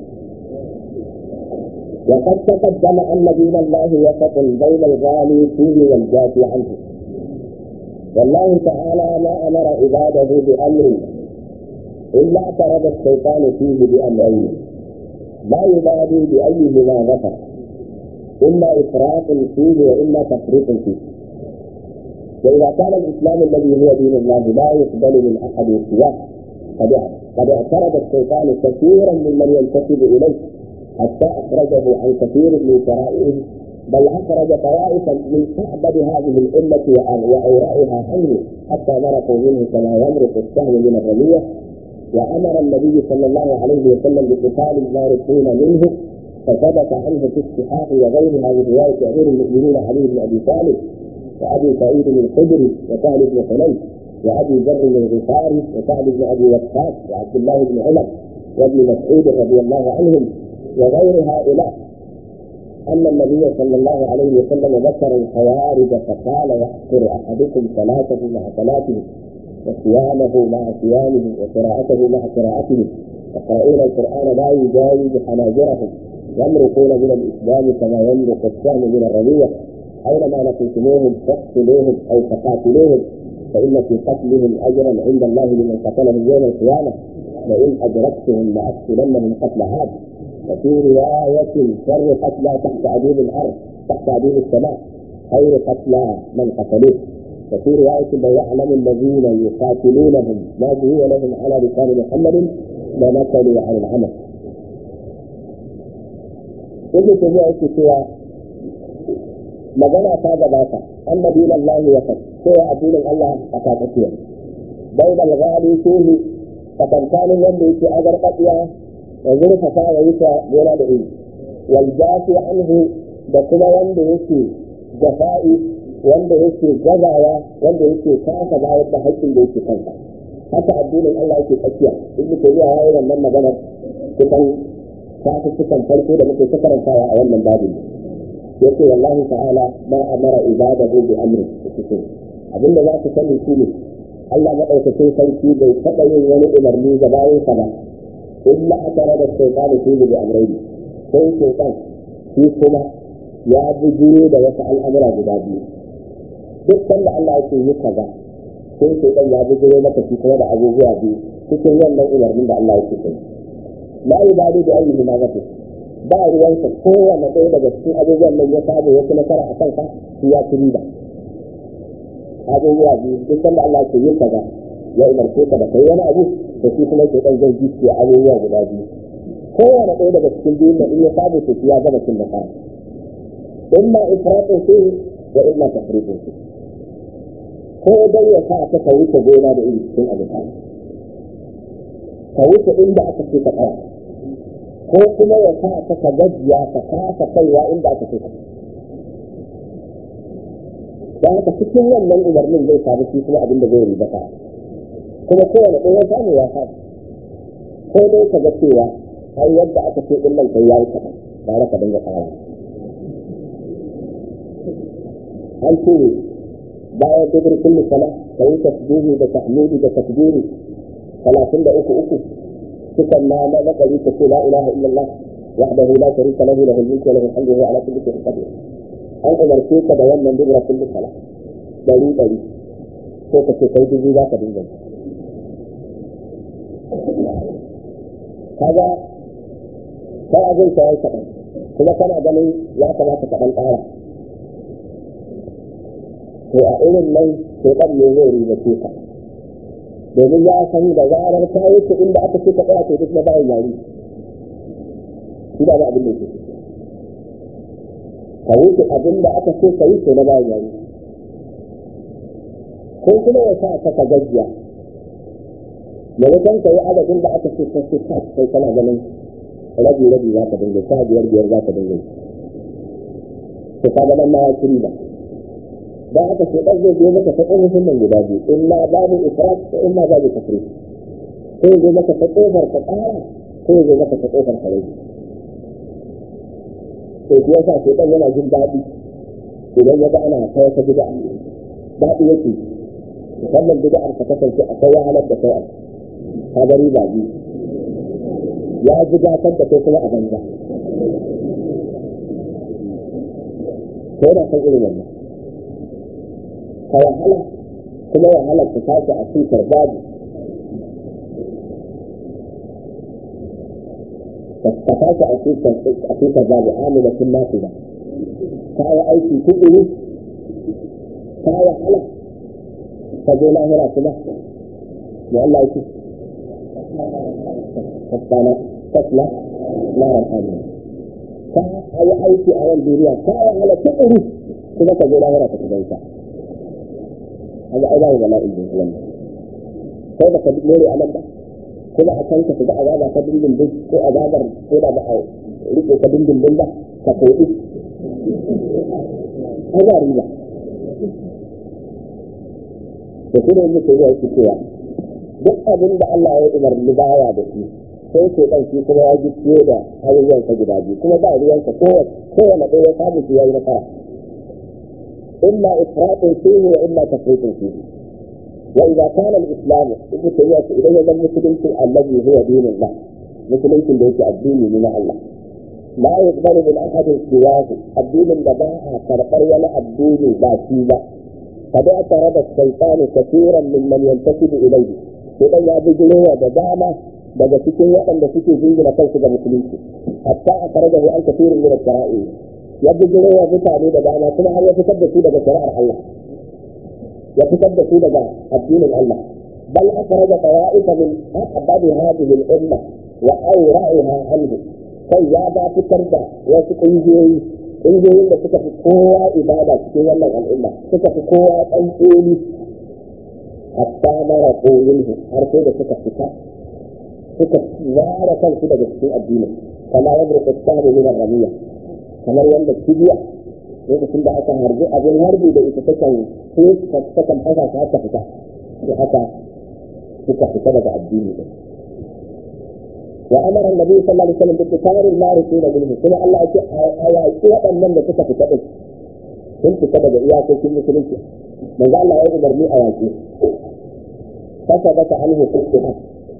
وقد تقدم أن دين الله وسط بين الغالي فيه والجافي عنه والله تعالى ما أمر عباده بأمر إلا اعترض الشيطان فيه بأمرين لا يبالي بأيهما ذكر إما إفراط فيه وإما تفريط فيه وإذا كان الإسلام الذي هو دين الله لا يقبل من أحد سواه قد اعترض الشيطان كثيرا ممن ينتسب إليه حتى أخرجه عن كثير من شرائعه بل أخرج طوائفا من أعبد هذه الأمة وأوراءها عنه حتى مرقوا منه كما يمرق السهم من الرمية وأمر النبي صلى الله عليه وسلم بقتال المارقين منه فثبت عنه في الصحاح وغيرها من رواية أمير المؤمنين علي بن أبي طالب وأبي سعيد الخدري وسهل بن حنين وأبي ذر الغفاري وسعد بن أبي وقاص وعبد الله بن عمر وابن مسعود رضي الله عنهم وغير هؤلاء أن النبي صلى الله عليه وسلم ذكر الخوارج فقال يحقر أحدكم صلاته مع صلاته وصيامه مع صيامه وقراءته مع قراءته يقرؤون القرآن لا يجاوز حناجرهم يمرقون من الإسلام كما يمرق السهم من الرمية أينما لقيتموهم فاقتلوهم أو فقاتلوهم فإن في قتلهم أجرا عند الله لمن قتلهم يوم القيامة لئن أدركتهم لأقتلنهم قتل عاد وفي رواية شر قتلى تحت عديد الأرض تحت عديد السماء خير قتلى من قتلوه وفي رواية لو يعلم الذين يقاتلونهم ما جهوا لهم على لسان محمد لنكلوا عن العمل. يجب أن سوى مجانا هذا باتا أن دين الله وقت سوى دين الله أتاكسيا بين الغالي فيه فتنكان يمضي في أجر قتلى وزرف فاوى يسا بلا دعي والجافي عنه بكما وند يسي جفائي وند يسي جزايا وند يسي كاسا بايد بحيث يسي كنسا حتى الدين الله يسي أشياء إذن كذيها هاي من مجانا كتن كاسا كتن فلسو لمكي سكرا فاوى أولا بابي يسي والله تعالى ما أمر عباده بأمر الكتن أبن ذات سنة كله الله ما أوتسي سنكي بيتقل ونؤمر لي جبائي سبا إلا أترد الشيطان فيه بأمرين sai shaitan shi kuma ya bujiro da wasu al'amura guda biyu duk sanda Allah yake yi kaza sai shaitan ya bujiro maka shi kuma da abubuwa biyu cikin wannan umarnin da Allah yake kai la ibadu da ayyuhu ma zafi ba ruwansa kowane ɗaya daga cikin abubuwan nan ya samu wasu nasara a kanka shi ya ci riba abubuwa biyu duk sanda Allah yake yi kaza ya umarce ka da kai wani abu da shi kuma shaitan zai ji abubuwa guda biyu kowane ɗaya daga cikin biyun da in ya samu su ya gama cin nasara imma ifratin fi wa imma tafritin fi ko dai ya sa ka wuce gona da iri cikin abin ka wuce inda aka ce ka tsaya ko kuma ya sa ka gajiya ka kasa kaiwa inda aka ce ka da haka cikin wannan umarnin zai samu shi kuma abin da zai riba ka kuma kowane ɗaya samu ya samu ko dai ka ga cewa har yadda aka ce ɗin nan kai ya yi kaɗan ba ka dinga ƙara an ce bayan dubur kullu sana ka yi tasbihi da tahmidi da takbiri 33 sukan na ɗari ka ce la ilaha illallah wahdahu la sharika lahu lahul mulku wa lahul hamdu wa huwa ala kulli shay'in qadir an umarce ka da wannan dubur kullu sana ɗari ko ka ce kai dubu za ka dinga kaga kai abin ka yi kaɗan kuma kana ganin ya kamata ka ɗan ƙara to a irin nan shaitan ne zai ribace ka domin ya san da zarar ta wuce inda aka ce ka tsaya to duk na bayan yari shi da ba abin da ke ka wuce abin da aka ce ka yi to na bayan yari ko kuma ya sa ka gajiya da wajen ka yi adadin da aka ce ka ce kai kana ganin rabi za ka dinga ta biyar za ka dinga to ka ga nan ma ya kiri ba dan aka ce dan zai je maka ta kofar nan guda biyu illa babu ifrat ko illa babu tafrid ko zai maka ta kofar ka tsara ko zai maka ta kofar ka rage to ya sa ce dan yana jin daɗi idan ya ga ana kai ta bid'a daɗi yake wannan bid'ar ta kasance akwai wahalar da kai ka ga riba biyu ya ji gatar da kai kuma a banza ko da kan irin wannan ka wahala kuma wahalar ta tashi a cikin babu ka tashi a cikin babu amilatun nasu ba ka yi aiki kuɗi ka wahala ka zo lahira kuma ya Allah ya ce fasana fasla naran amin ka yi aiki a yan duniya ka wahala kuɗi kuma ka zo lahira ka shiga هذا أيضا ولا إلزم ولا كيف تبني على ده كل أكلت في ده أجابة تبني بالبيت كل أجابة كل بقى ليك تبني بالبيت كفوتي هذا ريبة فكل يوم تيجي أشوفها duk abin da Allah ya umarni baya da shi sai ke dan shi kuma ya ji ciye da ayyukan sa guda biyu kuma ba ruwan sa kowane ɗaya samu shi yayi nasara إما إفراط فيه وإما تفريط فيه وإذا كان الإسلام إليه لم مسلم الذي هو دين الله مسلم ليس الدين من الله لا يقبل من أحد سواه الدين البداء كرقر ولا الدين باسيبا قد اعترض الشيطان كثيرا ممن ينتسب إليه إذا يبجلوا بداما daga cikin waɗanda suke jingina kansu ga musulunci hatta a tare da an kafirin min al-shara'i ya bijiro wa mutane da dama kuma har ya fitar da su daga shari'ar Allah ya fitar da su daga addinin Allah bal akhraja tawa'ifa min ahbab hadhihi al-umma wa awra'iha anhu kai ya ba fitar da wasu ƙungiyoyin da suka fi kowa ibada cikin wannan al'umma suka fi kowa tsantsoni hatta mara ƙoyinhu har sai da suka fita suka zara kansu daga cikin addinin kama yadda ta samu min ar-ramiya kamar wanda kibiya lokacin da aka harbi abin harbi da ita takan fasa ta haka fita da haka suka fita daga addini din wa amara annabi sallallahu alaihi wasallam bi tawari al-marifin minhu kuma Allah ya ce ayati waɗannan da suka fita din sun fita daga iyakokin musulunci manzo Allah ya umarni a yaki fasabata anhu fiqh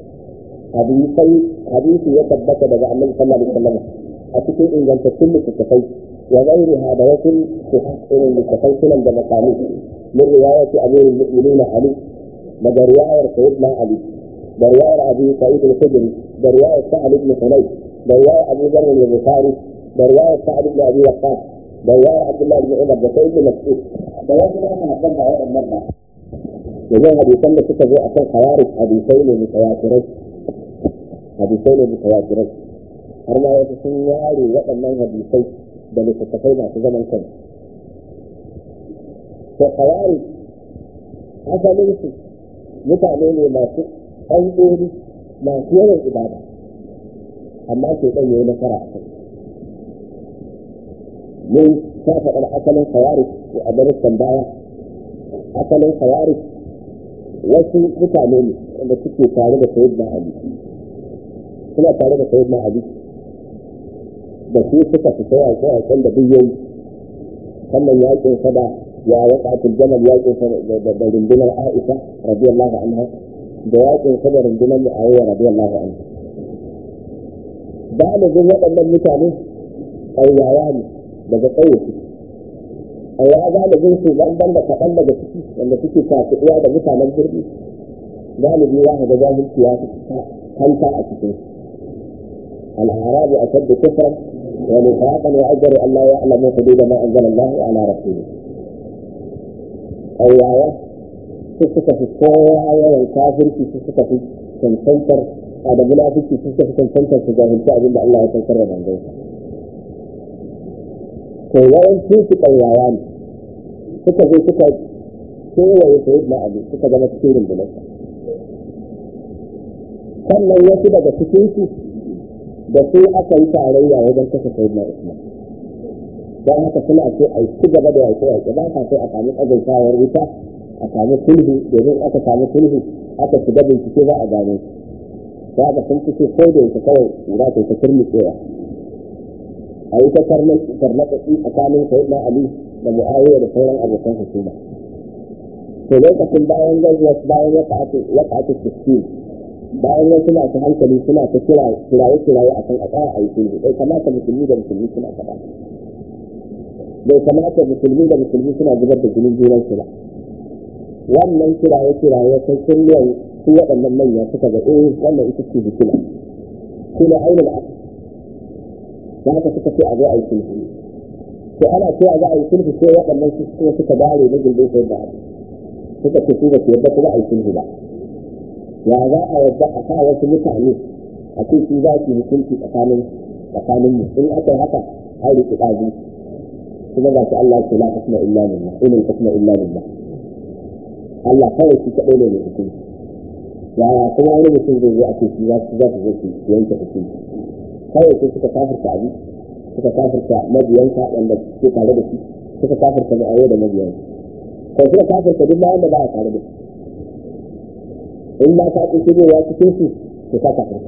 hadisi ya tabbata daga annabi sallallahu alaihi wasallam a cikin ingantattun littattafai wa ghairiha da wasu irin littattafai sunan da makami min riwayati amirul mu'minin ali daga riwayar sayyidina ali da riwayar abi sa'id al-khudri da riwayar sa'ad ibn hunayf da riwayar abu dharr al-bukhari da riwayar sa'ad ibn abi waqqas da riwayar abdullah ibn umar da sayyid mas'ud da wasu da aka da waɗannan ba yanzu hadisan da suka zo akan khawarij hadisai ne mutawatirai har ma wasu sun ware waɗannan hadisai da littattafai masu zaman kansu. To kawari asalinsu mutane ne masu ɗanɗori masu yawan ibada, amma ke ɗan yi nasara a kai. Mun ta faɗar asalin kawari a darussan baya, asalin kawari wasu mutane ne wanda suke tare da sayyidina Ali, suna tare da sayyidina Ali da su suka fita yaƙe-yaƙen da duk yayi, sannan yaƙin sada ya waƙatul jamal, yaƙin da rundunar Aisha radiyallahu anha, da yaƙin sada rundunar Muawiya radiyallahu anha. Da alazin waɗannan mutane ƙauyawa ne daga ƙauye su, ƙauyawa galibin su ban da kaɗan daga ciki wanda suke tafiya da mutanen birni, galibi ya ga jahilci ya fi kanta a cikin الأعراب أشد كفرا ونفاقا وأجر أن لا يعلموا حدود ما أنزل الله على رسوله. أيوة تسكت في الصورة والكافر في تسكت في كنسنتر، هذا منافق في تسكت في كنسنتر في جاهل شعب إلا الله يتنكر عن ذلك. كيوان تسكت أيوان تسكت سوى سيدنا علي تسكت جمع كثير من ذلك. كان من يسبب تسكت da su aka yi tarayya wajen kashe sayyidina Usman. Don haka suna so a ci gaba da yaƙe-yaƙe, ba ka so a sami ƙazautawar wuta, a sami sulhu, domin aka sami sulhu aka shiga bincike za a gano su. Za ka sun fito ko da yake kawai za ta yi ta turmitsewa. A yi ta tarnaƙaƙi tsakanin sayyidina Ali da Muawiya da sauran abokan hukuma. To lokacin bayan gazuwa bayan wata ake cikin bayan wasu masu hankali suna ta kiraye a kan a tsaya a yi sulhu, bai kamata musulmi da musulmi suna faɗa, bai kamata musulmi da musulmi suna zubar da jinin junansu ba. Wannan kiraye sai kullum su waɗannan manya suka ga wannan ita ce hikima, kuma ainihin aka da haka suka ce a zo a yi sulhu. To ana cewa za a yi sulhu sai waɗannan su kuma suka dare na gindin sai da suka ce su ba su yadda kuma a yi sulhu ba. Ya za a yadda a sa wasu mutane a ce su za su hukunci tsakanin mu, in aka yi haka a yi riƙi ɗazi kuma ga shi Allah ce la hukma illa lillah, inal hukma illa lillah. Allah kawai shi kaɗai ne mai hukunci. Yaya kuma wani mutum zai zo a ce shi za su zo su yanke hukunci. Kawai sai suka kafirta abi, suka kafirta mabiyanka wanda suke tare da shi, suka kafirta Muawiya da mabiyanka. Ko suka kafirta duk ma wanda ba a tare da shi. In ba ka ƙi shigowa cikin su su ka kafirta.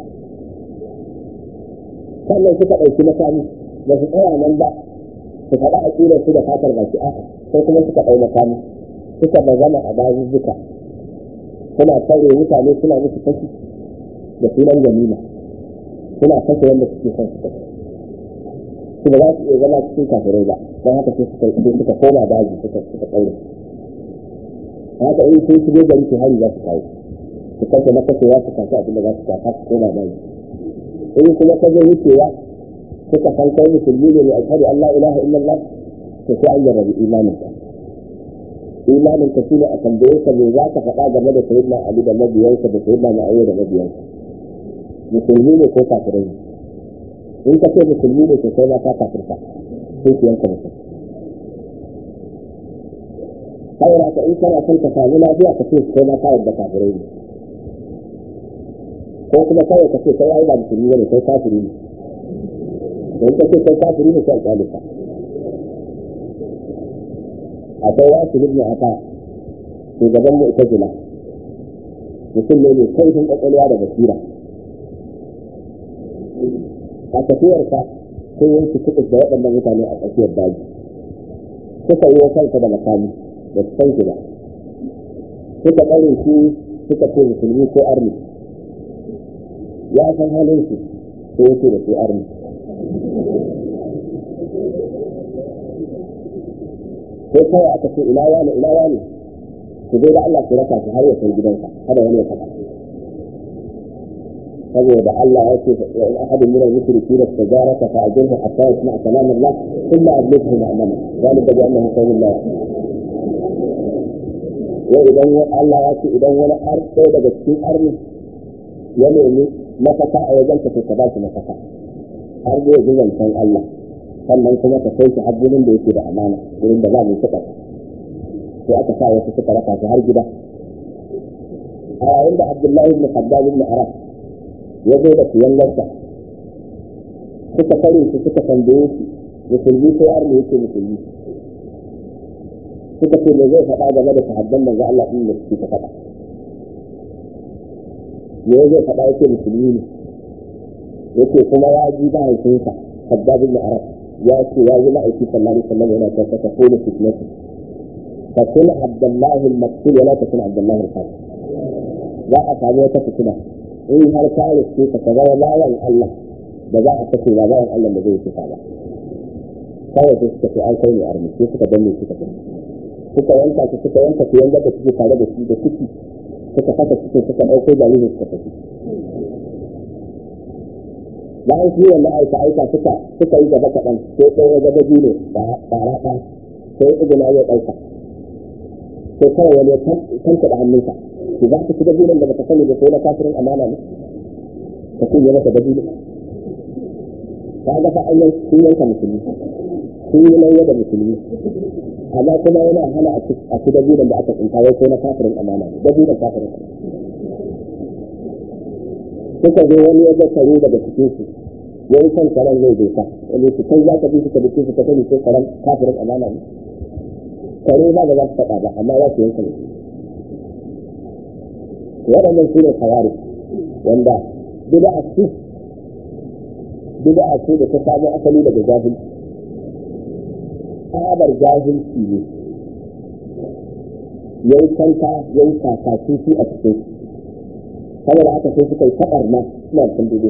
Sannan suka ɗauki makami ba su tsaya nan ba su faɗa a ƙirar su da fatar baki a'a, sai kuma suka ɗau makami suka bazama a dazuzzuka suna tare mutane suna musu fashi da sunan jamila, suna kashe wanda suke son su kashe. Su ba za su iya zama cikin kafirai ba, don haka sai suka koma daji suka ƙaure. Haka in sun shigo gari su hari za su kawo. Su kashe na kashewa su kashe abin da za su kafa su koma bayi. In kuma ka zo wucewa suka san kai musulmi ne mai ashhadu an la ilaha illallah, to sai an jarrabi imaninka. Imaninka shine a tambaye ka me za ka faɗa game da sayyidina Ali da mabiyansa da sayyidina Muawiya da mabiyansa. Musulmi ne ko kafirai ne? In ka ce musulmi ne to sai ma ka kafirta sai ki yanka mutum. Saboda ka in kana son ka sami lafiya ka ce sai ma ka yarda kafirai ne. Ko kuma kawai ka ce kai ai ba musulmi ne kai kafiri ne. Don ka ce kai kafiri ne sai alƙalika. Akwai wasu libni haka shugaban mu ita jila. Mutum ne mai kaifin ƙwaƙwalwa da basira. A tafiyarsa sun yanki kuɗi da waɗannan mutane a tsakiyar daji. Suka yi wa kansa da makami da su san shi ba. Suka ɗaure shi suka ce musulmi ko arni. Ya san halin su ko yake da su arni. Sai kawai aka ce ina wani su zai da Allah su raka shi har ya kai gidansa kada wani ya faɗa. saboda Allah ya ce in ahadin min al-mushrikeena istajaraka fa ajirhu hatta yasma'a kalam Allah thumma ablighu ma'amana zalika bi annahu qawlun la wa idan Allah ya ce idan wani arko daga cikin arni ya nemi mafaka a wajen ka ba shi mafaka har zai ji zancen Allah sannan kuma ka kai shi har gurin da yake da amana gurin da ba mu taɓa sai aka sa wasu suka raka shi har gida a yayin da Abdullahi ibn Haddad ibn Arab ya zo da kuyangarsa suka kare shi suka tambaye shi musulmi ko arni yake musulmi suka ce me zai faɗa game da sahabban manzo Allah din da suke faɗa me zai faɗa yake musulmi ne yake kuma ya ji mahaifinsa Haddad ibn Arab ya ce ya ji ma'aiki sallallahu alaihi wasallam yana cewa ta kuma fitnatu fa kun Abdullah al-Maktul wala takun Abdullah al-Khalid za a samu wata fitina in har ka riske ka zama bayan Allah da za a kace ba bayan Allah da zai fita ba kawai sai suka ce an kai ne armi sai suka danne suka yanka su yanda da suke tare da shi da ciki suka saka cikin suka ɗauko jaririn suka tafi bayan shi wannan aika suka yi gaba kaɗan sai ɗaya gaba biyu ne ba raɗa sai izina ya ɗauka sai kawai wani ya tanka da hannunsa ki za ka ci dabinan da baka sani da sai na kafirin amana ne ka kunye masa dabino ka ga fa ayyan sun yanka musulmi sun yi nauyi da musulmi amma kuma yana hana a ci dabinan da aka tsinta wai sai na kafirin amana ne dabinan kafirin amana suka zo wani ya kare daga cikin su yayi kan karan zai doka wani su kai za ka bi suka dace su ka sani sai karan kafirin amana ne kare ba za su faɗa ba amma za su yanka ne waɗannan su ne kawari wanda bid'a ce da ta samu asali daga jahilci tsabar jahilci ne yayi kanta yayi kakaki su a cikin saboda haka sai suka yi taɓarna suna da daidai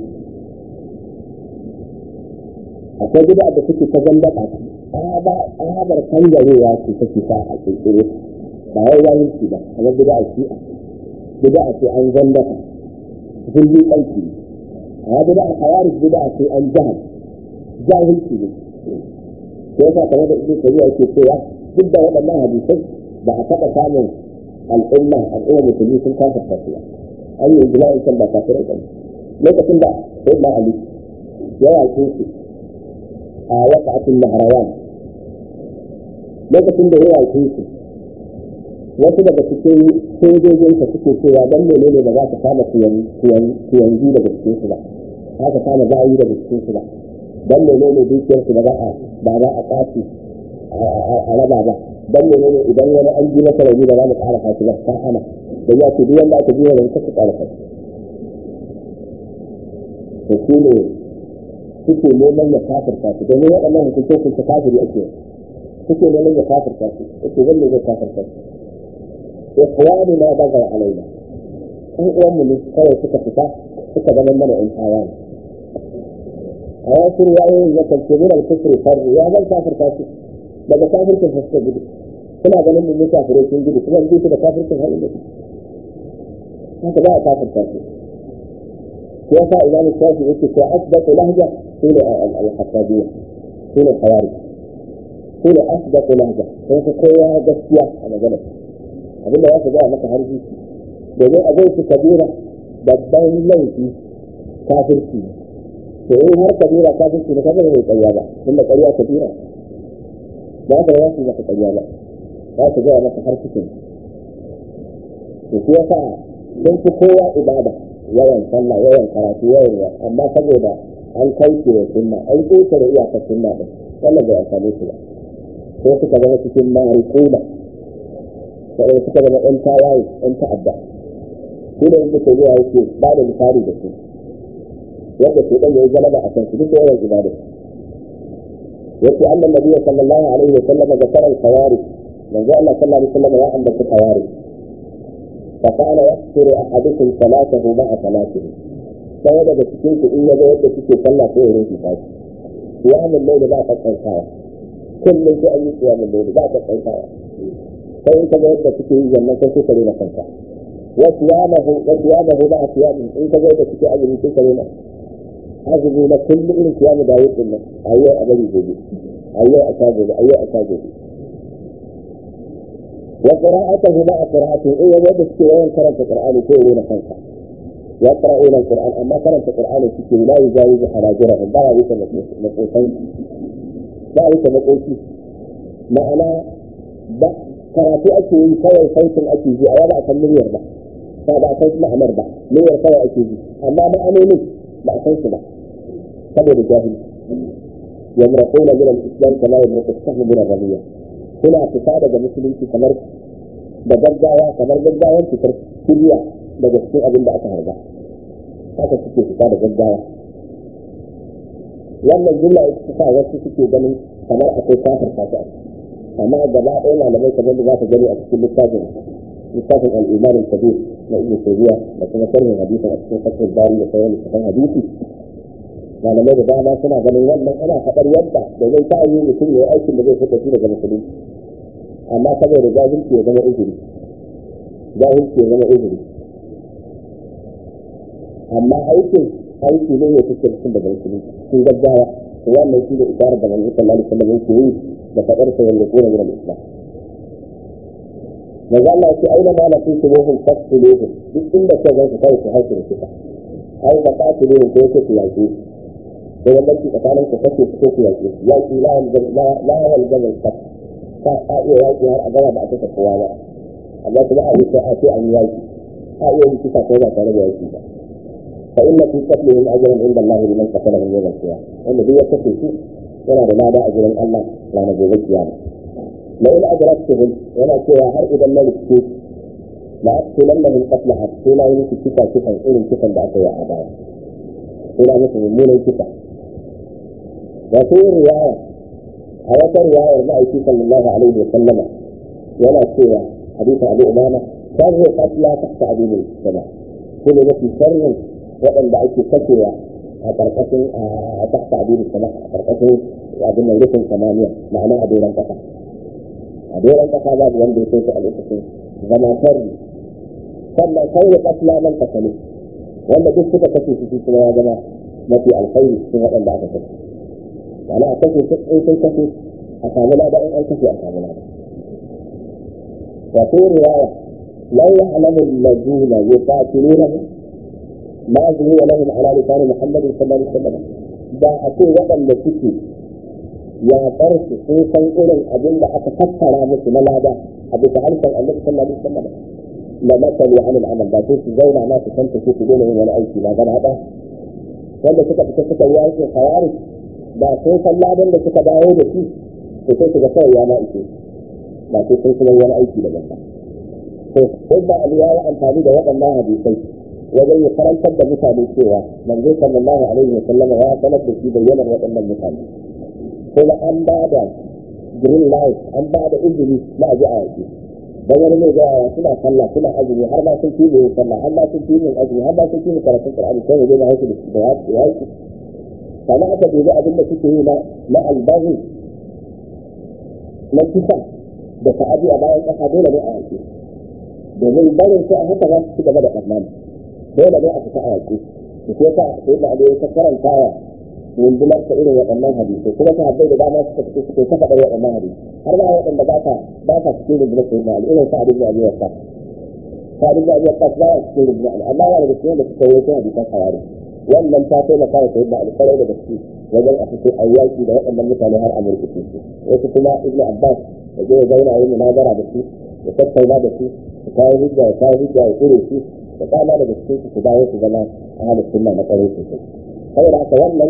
akwai bid'a da suke ta zandaka tsabar kangarewa ce take sa a kirkiro ba wai jahilci ba kamar bid'a ce an zandaka zulmi kanki amma bid'a khawarij bid'a ce an jahilci ne sai ka kamar da ibnu tabi'a yake cewa duk da waɗannan hadisai ba a taɓa samun al'umma musulmi sun kafa tafiya an yi ijma'in kan ba kafirai ba lokacin da sayyidina ali ya yaƙe su a waqa'atul nahrawan lokacin da ya yaƙe su wasu daga cikin sojojinsa suke cewa dan menene ba za ka kama kuyanzu daga cikin su ba haka kama bayi daga cikin su ba dan menene dukiyar su ba za a kwaci a raba ba dan menene idan wani an ji masa rauni ba za mu ƙara fashi ba ta ana da ya ce duk wanda aka ji wani kasa ƙara fashi to shi ne suke neman ya kafirta su domin waɗannan hukuncin ta kafiri ake suke neman ya kafirta su ake wanda zai kafirta su إخواننا بغوا علينا أن من كوي سكة سكة من منع الحيوان أواصر وعين يتنكبون الكفر فر يا من كافر كافر بدا كافر كفر جدي كما قال من كافر يكون جدي كما نجيت كافر كفر جدي هذا لا كافر كافر كيف إمام الشافعي يقول أثبت لهجة في الخطابية في الخوارج في أثبت لهجة كيف كوي جسيا أنا قلت abinda ya shiga maka harbi domin a zai fi kabira babban laifi kafirci to in har kabira kafirci ne kaga bai ƙarya ba tunda ƙarya kabira ba ka ya shi maka ƙarya ba za su ga maka har cikin to shi yasa sun fi kowa ibada yawan sallah yawan karatu yawan amma saboda an kauce wa sunna an kauce da iyakar sunna din wannan bai amfane su ba sai suka zama cikin ma'arikuna sai suka zama ɗan tawaye ɗan ta'adda shi da yadda ke zuwa yake ba da misali da su yadda ke ɗan yayi galaba a kan su duk da yawan ibada yake annan nabi sallallahu alaihi wa sallam da karal khawarij manzo Allah sallallahu alaihi wa sallam ya ambata khawarij fa kana yaqtiru ahadukum salatahu ma'a salatihi sai daga cikin su in yaga yadda suke sallah sai ya rufe ta ya mun ne da ba ta tsantawa kullum sai an yi qiyamul layl ba ta tsantawa sai in kaga yadda suke yi wannan sai suka rena kanka wasu yamahu ba a siyamu in kaga yadda suke azumi sai ka rena azumi na kullum irin siyamu da yi din nan ayyau a bari gobe ayyau a ta gobe ayyau a ta gobe wa qira'atuhu ma qira'atu in yadda suke yawan karanta qur'ani sai rena kanka ya qara'una al-qur'an amma karanta qur'ani suke la yujawizu halajirahum ba yi ta makokai ba yi ta makoki ma'ana ba karatu ake yi kawai sautin ake ji a yaba a kan miliyar ba ba a san ma'anar ba miliyar kawai ake ji amma ma'anonin ba a san su ba saboda jahili yamraquna min al-islam kama yamraqu as-sahmu min ar-ramiyya suna fita daga musulunci kamar da gaggawan fitar kibiya daga cikin abin da aka harba haka suke fita da gaggawa. Wannan jumla ita ta wasu suke ganin kamar akwai kafar kasa, amma gaba ɗaya malamai kamar da za ka gani a cikin littafin al-Iman al-Kabir na Ibn Taymiyyah da kuma sharhin hadisin a cikin Fathul Bari da sauran littafan hadisi, malamai da dama suna ganin wannan ana faɗar yadda domin ta yi mutum ya yi aikin da zai fita shi daga musulunci, amma saboda jahilci ya zama uzuri, amma aiki ne ya fice mutum daga musulunci sun gaggawa. wannan shi da isharar da manzo sallallahu alaihi wasallam yake yi da fadar sa wanda ko ne Islam. Maza Allah ce aina ma la tusubuhum fasuluhum, duk inda ka ga su kai su haifu da suka ai ba ta tuluhum ko ku yaki ko wanda ki tsakanin ku kake ko ku yaki yaki la wal jamal ka a iya yaki har a gaba ba a taka kowa ba, amma kuma a wuce a ce an yaki a iya yi kisa ko ba tare da yaki ba. فإن في قتلهم أجرا عند الله لمن قتلهم يوم القيامة. أن هو قتل شيء ولا بماذا أجرا الله لا نجوز القيامة. لئن أدركتهم ولا سوى هر إذا الملك شيء لأقتلنهم قتل حق فيما يمسك كفا كفا إن كفا بأسوا أعداء فيما يمسك كفا. وفي رواية هذا رواية المعيش صلى الله عليه وسلم ولا سوى حديث أبي أمامة شر قتل تحت عديم السماء كل في شر waɗanda ake kashewa a ƙarƙashin a tahta abin sama a ƙarƙashin abin nan rufin samaniya, ma'ana a doron ƙasa. A doron ƙasa babu wanda ya kai a lokacin zama sharri. Sannan kawai ƙasla man kasale wanda duk suka kashe su kuma ya zama mafi alkhairi cikin waɗanda aka kashe. Ma'ana a kashe su in sun kashe a samu lada in an kashe a samu lada. Wato riwaya lau ya'lamu alladhina yuqatilunahum ما أجري لهم على لسان محمد صلى الله عليه وسلم دا أقول وقال لسكي يا درس سوسن إلن أجل أتفكر مثل ملادا أبي تعرف النبي صلى الله عليه وسلم لمثلوا عن العمل دا سوس زونا ما تكنت سوس دونه ولا أيكي ما قال هذا wanda suka fita suka yi aikin khawarij da sun san ladan da suka dawo da shi to sai su ga kawai ya ma ike ba sai sun kuma wani aiki da gaba. To sai da Ali ya yi amfani da waɗannan hadisai wajen ya karantar da mutane cewa manzo sallallahu alaihi wa sallam ya sanar da shi bayyanar waɗannan mutane kuma an ba da green light, an ba da izini na aji a yaki dan wani mai gaya suna sallah suna azumi har ma sun fiye yin sallah har ma sun fiye yin azumi har ma sun fiye karatun Qur'ani sai ya hausa da yaki kana aka dubi abin da suke yi na albahi na kisa da ta'adi a bayan ƙasa dole ne a yaki domin barin su a haka za su ci gaba da ɓarnani dole ne a fita a yaƙi da ke sa sai da aliyu ta karanta wa rundunar ta irin waɗannan hadisai kuma ta haɗe da dama suka ta faɗa waɗannan hadisai har ba waɗanda ba ta cikin rundunar sai da aliyu irin sa abin da aliyu wasa sa abin da aliyu wasa ba a cikin rundunar aliyu amma yana da cikin da suka yi sai hadisan kawari wannan ta taimaka da sai da alƙarai da gaske wajen a fito a yaƙi da waɗannan mutane har a murƙushe su. Wasu kuma ibnu abbas da zai zauna a yi munazara da su da tattauna da su da kawo hujja ya tsire su da kama daga cikin su dawo su zama ahalin sunna na ƙwarai sosai. Saboda haka wannan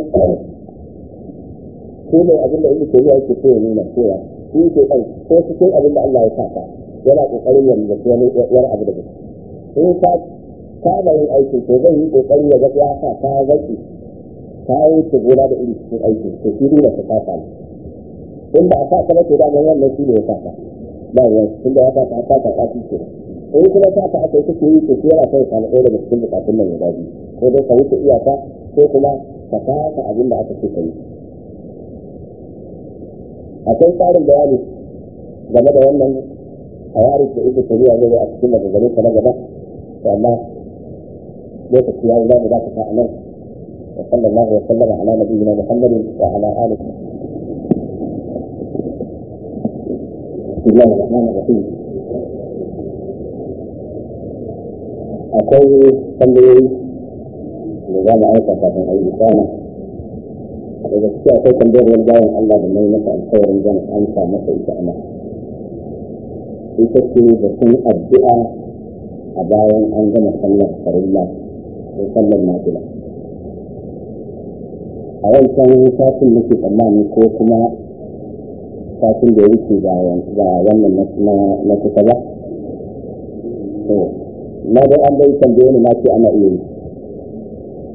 shi ne abin da ibnu tabi'a yake so ya nuna cewa shi ke kan ko cikin abin da Allah ya saka yana kokarin ya nuna wani abu daga in ka kama yin aikin to zai yi kokari ya ga ya sa ka zaki ka wuce gona da iri cikin aikin to shi ne ka saka ne in ba a saka ba to da wannan shi ne ya saka ba wani tunda ya saka ka kafi ke in kuma ta aka yi take yi to sai yana kai ka ɗaya daga cikin bukatun nan ya dace ko dai ka wuce iyaka ko kuma ka saka abin da aka ce ka yi. Akwai tsarin bayani game da wannan hawaris da ita shari'a zai a cikin maganganun ka na gaba to amma lokaci ya yi za mu dakata a nan wa sallallahu wa sallama ala nabiyyina muhammadin wa ala alihi bismillahir rahmanir rahim. Akwai tambayoyi da za mu aika kafin a yi kana da gaskiya akwai tambayar wani bayan Allah da mai masa alkawarin zan amsa masa ita ana ita ce da sun addu'a a bayan an gama sallar farilla ko sallar nafila. A wancan satin nake tsammani ko kuma satin da ya wuce ga wannan na kusa ba na dai an bai tambaye ni na ce ana iya yi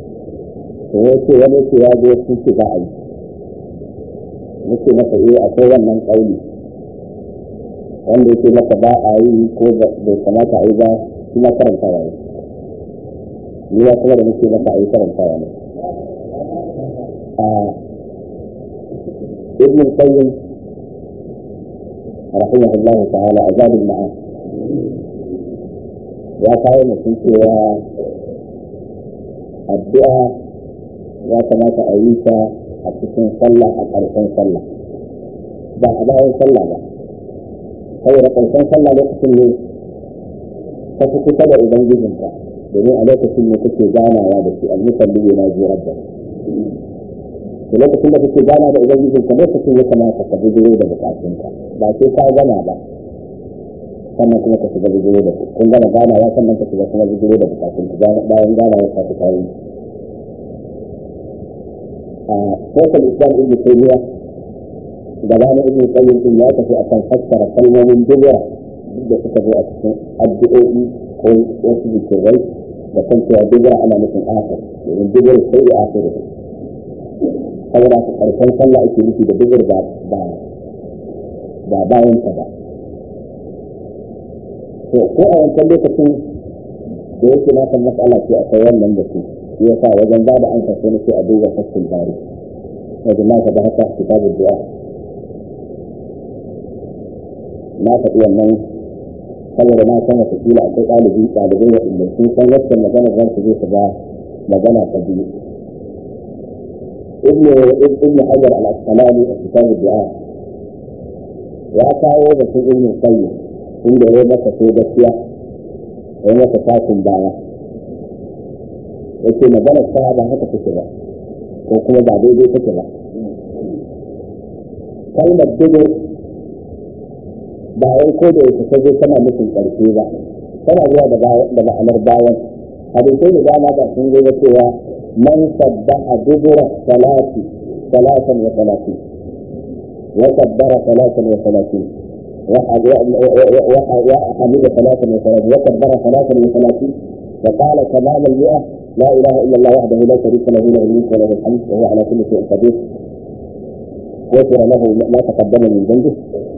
to yace wani ce ya zo sun ce ba a yi nake masa akwai wannan kauli wanda yake maka ba a yi ko bai kamata a yi ba kuma karantawa ne ni ya kuma da nake maka a yi karantawa ne ابن القيم رحمه الله تعالى عذاب المعاد يا قائم كنت الدعاء يا كما تأييك أتكون صلى أتعرفون صلى بعدها صلى بقى خير قلتون صلى لوقت اللي فسكت تبع بنجزنك domin a lokacin da kake ganawa da shi al-musalli yana ji rabba to lokacin da kake gana da ubangijin ka lokacin ya kamata ka bijiro da bukatunka ba sai ka gana ba sannan kuma ka shiga bijiro da su kun gana ganawa sannan ka shiga kuma bijiro da bukatunka bayan ganawa ka ta kawo Shekul Islam Ibn Taymiyyah da bayan Ibn Qayyim din ya tafi akan fassara kalmomin dubura da suka zo a cikin addu'o'i ko wasu zikirai da kan cewa dubura ana nufin akhir domin dubura sai da akhir saboda ka karshen sallah ake nufi da dubur ba bayan ta ba to ko a wancan lokacin da yake na san matsala ce akwai wannan da su shi yasa wajen ba da an tafi na sai a duba fassara bari wajen na da haka kitabul du'a na faɗi wannan saboda na san wata kila akwai ɗalibai waɗanda sun san wacce magana zan su je su ga magana ta biyu ابن حجر العسقلاني في كتاب الدعاء وأتاه بسيط ابن القيم عنده يومك في بسيا يومك فاكم بايا yake maganar sa ba haka take ba ko kuma ba daidai take ba kalmar dubu ba wai ko da yake ta zo tana nufin ƙarfi ba tana zuwa da ma'anar bayan hadisai da dama ba sun zo da cewa man sabbaha dubura salati salatan wa salatin wa sabbara salatan wa salatin wa hamida salatan wa salatin wa sabbara salatan wa salatin wa qala tamam al-mi'a la ilaha illa Allah wahdahu la sharika lahu lahu al-mulku wa lahu al-hamdu wa huwa ala kulli shay'in qadir غفر له ما تقدم من ذنبه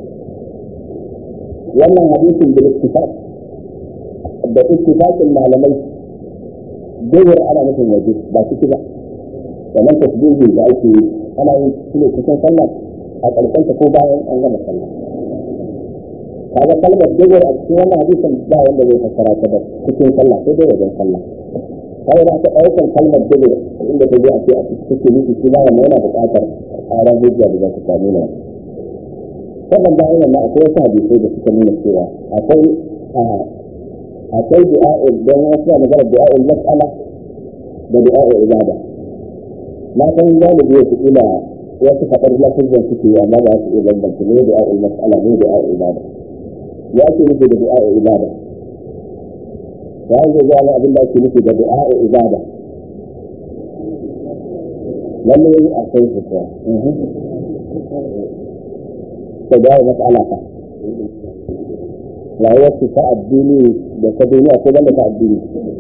wannan hadisin bil ittifaq da ittifaqin malamai dole ana nufin waje ba ciki ba wannan tasbihi da ake ana yin shi ne cikin sallah a ƙarshen ta ko bayan an gama sallah kaga kalmar dole a cikin wannan hadisin ba wanda zai fassara ta da cikin sallah sai dai wajen sallah kai da aka ɗaukar kalmar dole inda ta je a ce a cikin nufi shi ma wannan yana buƙatar ƙarar hujja da za ta samu na wannan bayan nan akwai wasu hadisai da suka nuna cewa akwai du'a'ul don wasu da magana du'a'ul mas'ala da du'a'ul ibada na san galibi wasu ila wasu faɗar lafizan suke yi amma ba su iya bambanta ne du'a'ul mas'ala ne du'a'ul ibada ya ake nufi da du'a'ul ibada ya yi zai abin da ake nufi da du'a'ul ibada lallai akwai su kuwa تدعي مسألة لا يوفي الديني بسبيني أقول لك الديني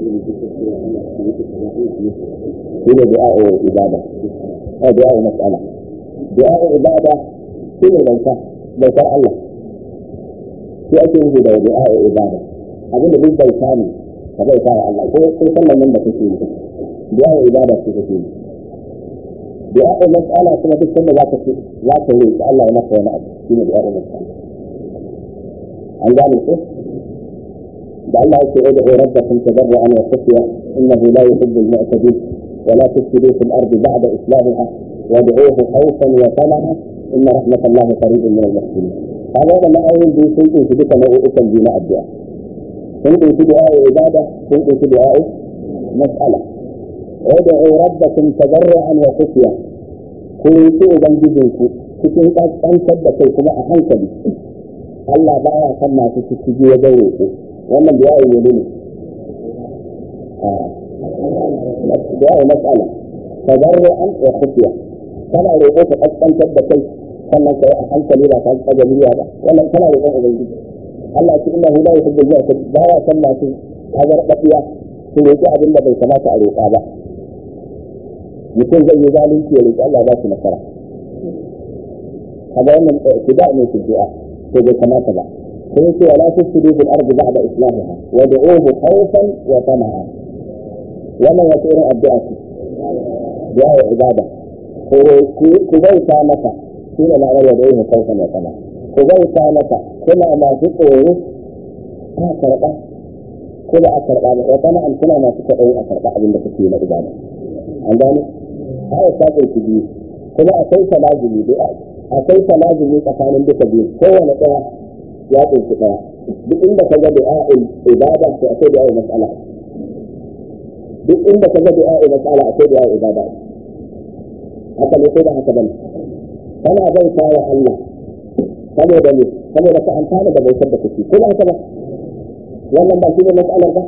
هي دعاء عبادة هذا دعاء مسألة دعاء عبادة هي بيتا الله في أكيد دعاء عبادة أقول لك بيتاني فبيتا الله هو كل من بكثير دعاء عبادة في كثير دعاء مسألة كما تسمى لا تريد الله ينفع ونعم في دعاء مسألة عن ذلك الله ادعوا ربكم تضرعا وخفيا إنه لا يحب المعتدين ولا تفسدوا في الأرض بعد إصلاحها وادعوه خوفا وطمعا إن رحمة الله قريب من المحسنين هذا ما أول بيسيء في بك نوعك بما الدعاء كنتم في دعاء عبادة كنتم في دعاء مسألة ادعوا ربكم تضرعا وخفيا كنتم بنجزنكم cikin ƙasƙantar da kai kuma a hankali Allah ba ya san masu cikin ya daure ku wannan da yayi ne da yayi matsala tadarru an wa khufiya kana roƙo ka ƙasƙantar da kai sannan kai a hankali ba ka kaga miliya ba wannan kana roƙon ubangiji Allah ce inna la yuhibbu al-mu'tad ba ya san masu hagar dafiya su roƙi abin da bai kamata a roƙa ba mutum zai yi zalunci ya roƙi Allah ba shi nasara kaga wannan ibtida ne fi du'a to bai kamata ba sai ce wala tusidu bil ardi ba'da islahiha wa du'uhu khawfan wa tama'a wannan wata irin addu'a ce ya yi ibada ku bauta maka shi ne ma'anar da du'uhu khawfan wa tama'a ku bauta maka kuna masu tsoro a karɓa ko da a karɓa ba wa tama'an kuna masu kwaɗayi a karɓa abin da kake na ibada an gane aya ta ɗauki biyu kuma akwai talazumi akwai talazumi tsakanin duka biyu kowane ɗaya ya ɗauki ɗaya duk inda ka ga du'a'ul ibada to akwai du'a'ul mas'ala duk inda ka ga du'a'ul mas'ala akwai du'a'ul ibada haka ne ko da haka bane kana bauta wa Allah saboda ne saboda ka amfana da bautar da kake ko da haka ba wannan ba shi ne mas'alar ba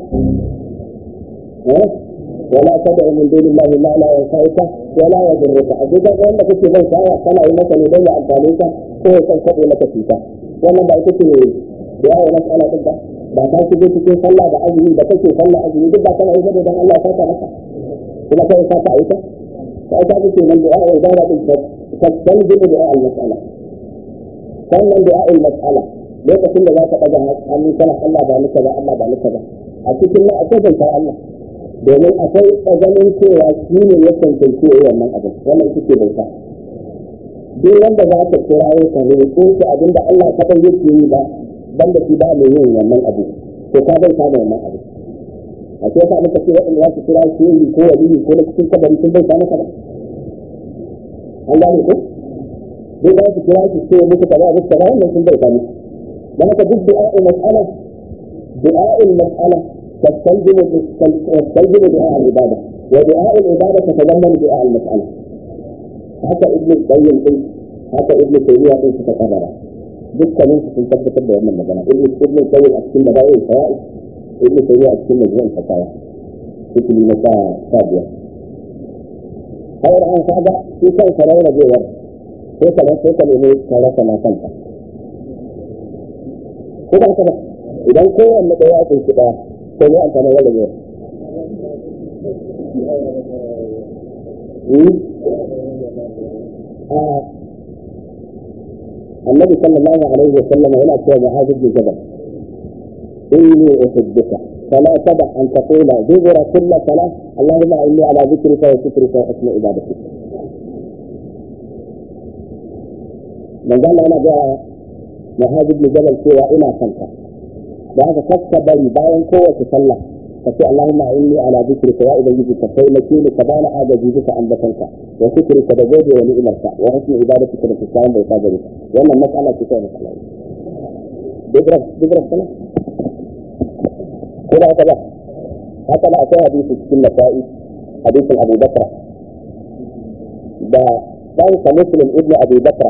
ولا تدع من دون الله ما لا ينفعك ولا يضرك أجل وأنت كنت بيت كان أي مثل يدل عن ذلك هو تنفق لك فيك وأنا بأيتك دعاء مسألة تبدا بعد ذلك تكون صلى بأجل بتكون صلى أجل جدا كان عيسى بدأ الله فاتح لك كما كان فاتح عيسى فأتاك من دعاء عبادة تستلزم دعاء المسألة كان من دعاء المسألة ليس كل ذات قدها أن يكون الله بعد كذا الله بعد كذا أكيد ما أكيد الله domin akwai ganin cewa shi ne ya tantance wannan abin wannan suke bauta duk wanda za ka kira ya ka roƙo shi abin da Allah ka bar yake yi ba ban da shi ba mai yin wannan abu to ka bai da wannan abu a ce ka muka ce wanda za ka kira shi ne ko wali ko da cikin kabari sun bai ta maka ba an gane ko duk da ka kira shi sai muka kaza muka kaza wannan sun bai ta maka dan haka duk du'a'ul mas'ala تستلزم دعاء العبادة ودعاء العبادة تتضمن دعاء المسألة حتى ابن القيم حتى ابن تيمية تتقرر دكا من تنتبه بأن المجنة ابن القيم أكسل مبائع الفوائد ابن تيمية أكسل مجموع الفتاوى في كل مساء سابية أولا عن هذا في كان سنونا جي ورد كيف الإميز كارثة ما تنفع كده إذا كان المدعوات الكتاب كل أنت أنا ولا غير النبي صلى الله عليه وسلم هنا قال معاذ بن جبل إني أحبك فلا تدع أن تقول دبر كل صلاة اللهم إني على ذكرك وشكرك وحسن عبادتك من قال أنا جاء معاذ بن جبل سوى إلى خمسة وهذا كتب باين قوة صلى فقال اللهم إني على ذكرك وإذا جئتك فإنك كبان هذا جيدك عند كنك وشكرك بجودي ونعمك وحسن عبادتك للإسلام وإتاجرك وأن المسألة كتاب الله بضرب صلاة كذا هكذا أتى حديث النسائي حديث أبو بكر ذلك مسلم ابن أبي بكر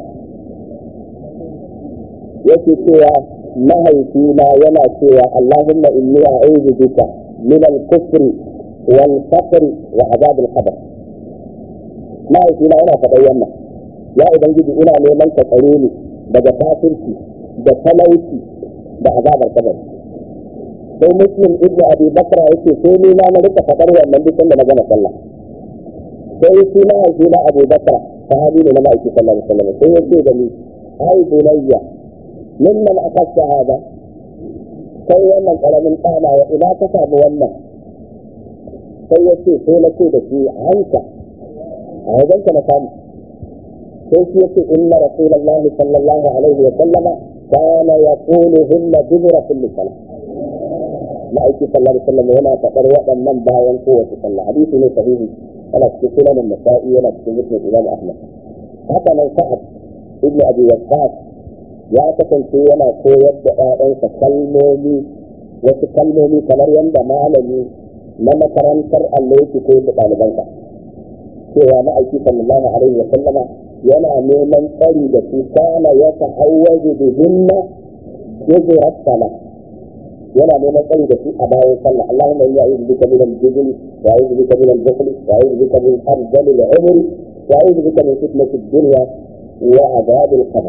يكي mahaifina yana cewa Allahumma inni a'udhu bika min al-kufri wal faqri wa adhab al-qabr mahaifina yana faɗa wannan ya ubangiji ina neman ka tsare ni daga kafirci da talauci da azabar kabari sai muslim ibnu abi bakra yake sai ni na rika faɗar wannan duk da magana sallah sai shi mahaifina abu bakra sahabi ne na ma'aiki sallallahu alaihi wasallam sai yace da ni ai bunayya ممن أخذت هذا سوى من قال من قال وإلا تفهم ولا سيأتي سولة بشي عنك هذا أنت مكان سيأتي إن رسول الله صلى الله عليه وسلم كان يقولهن دبر كل صلاة مأيكي صلى الله عليه وسلم هنا تقروا من باين قوة صلى حديث صحيح أنا أكتبنا من النسائي وأنا أكتبنا من الإمام أحمد حتى لو سعد ابن أبي وقاص ya kasance yana koyar da ƴaƴansa wasu kalmomi kamar yadda malami na makarantar allo yake koyar da ɗalibansa cewa ma'aiki sallallahu alaihi wa sallama yana neman tsari da su kana ya ta'awwazu bihinna juzrat salat yana neman tsari da su a bayan sallah Allahumma inni a'udhu bika min al-jubn wa a'udhu bika min al-bukhl wa a'udhu bika min ardal al-umr wa a'udhu bika min fitnati ad-dunya wa adhab al-qabr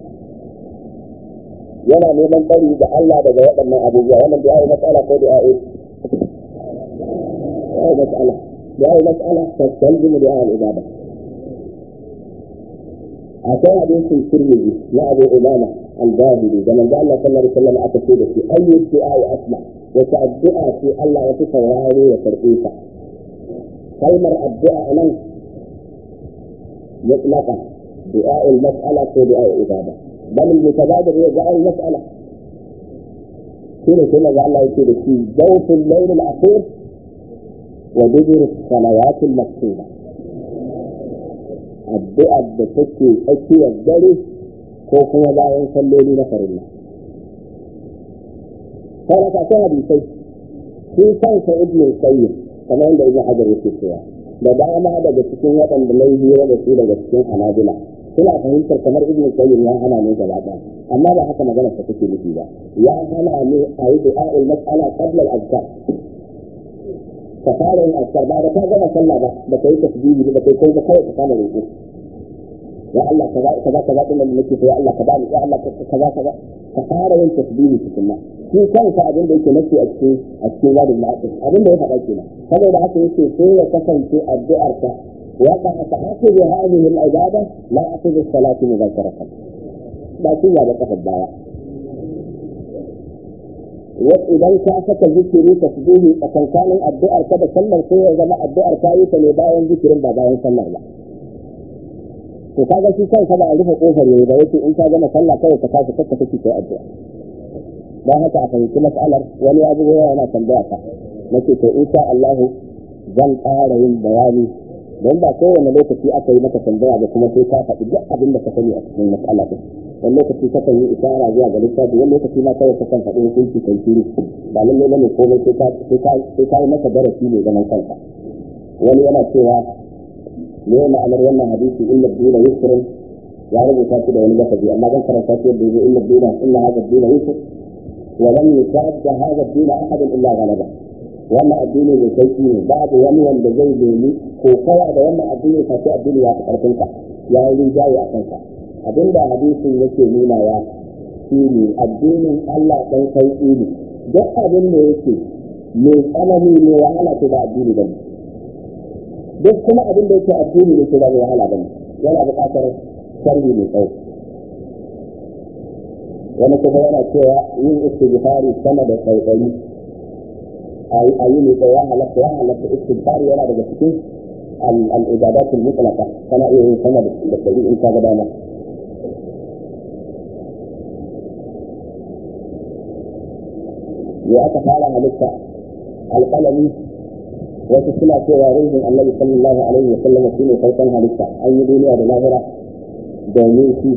yana neman tsari da Allah daga waɗannan abubuwa wannan da yayi matsala ko da yayi matsala دعاء المسألة تستلزم دعاء العبادة. أتى حديث الترمذي لأبي أمامة الباهلي كما قال الله صلى الله عليه وسلم أتكيد في أي الدعاء أسمع وتأدعى في الله وتصوراني وترقيقه. كلمة الدعاء من مطلقة دعاء المسألة ودعاء العبادة، بل المتبادر هو دعاء المسألة. كما قال الله يقول في جوف الليل الأخير ودبر الصلوات المكتوبة. الدعاء بتكي أكي الدرس كوكو باين صلولي نفر الله. فرق أتابي في كانت ابن القيم كما عند ابن حجر يكتبها da dama daga cikin waɗanda laifi da su daga cikin hanabila suna fahimtar kamar ibn qayyim ya hana ne gaba ɗaya, amma ba haka magana ta take nufi ba. Ya hana ne a yi du'a'ul mas'ala qabla al-azkar. ka fara yin azkar ba da ka gama sallah ba ka yi tasbihi ba kai kai ba kawai ka kama roƙo. Ya Allah kaza kaza kaza din da nake so, ya Allah ka bani, ya Allah kaza kaza ka fara yin tasbihi tukunna. Shi kansa abin da yake nake a cikin zadin ma'aikata abin da ya faɗa kenan. saboda haka yake sai ya kasance addu'arka wa ka ta'khudhu hadhihi al-ibada la ta'khudhu as-salatu mubasharatan. ba shi ya da kafa baya. wa idan ka saka zikiri tasbihi a kankanin addu'arka da sallar sai ya zama addu'ar ka yi ta ne bayan zikirin ba bayan sallar ba. to kaga shi kansa ba a rufe kofar yayi ba, yake in ka gama sallah kawai ka tashi kakka take kai addu'a. dan haka a fahimci mas'alar wani ya bugo yana tambaya ka nake to insha Allah zan ƙara yin bayani don ba kowane lokaci aka yi maka tambaya ba kuma sai ka faɗi duk abin da ka sani a cikin mas'ala din. wani lokaci ka kan yi isara zuwa ga littafi, wani lokaci ma kawai ka kan faɗi hukunci kai shiru, ba lallai bane komai sai ka yi maka darasi ne zaman kanka. wani yana cewa me ma'anar wannan hadisi inna ad-dina yusrun, ya rubuta shi da wani lafazi amma zan karanta shi da yake inna ad-dina inna hadha ad-dina yusr wa lam yusadda hadha ad-dina ahad illa ghalaba. wannan addini mai sauki ne, babu wani wanda zai nemi ko kawai da wannan addini sai addini ya fi karfin ka, ya yi rijayi a kanka. abinda hadisin yake nuna ya shi ne addinin Allah dan sauki ne. duk abin da yake mai tsanani ne wahala ce da addini ba ne. duk kuma abin da yake addini ne ce ba mai wahala ba ne, yana buƙatar sharhi mai tsawo. wani kuma yana cewa yin istighfari sama da sauƙari a yi mai ya halatta istighfari yana daga cikin al'ibadatul mutlaqa, kana iya yin sama da ɗari in ka ga dama. ya aka fara halitta alƙalami, wasu suna cewa ruhin annabi sallallahu alaihi wa sallam shi ne farkon halitta, an yi duniya da lahira domin shi.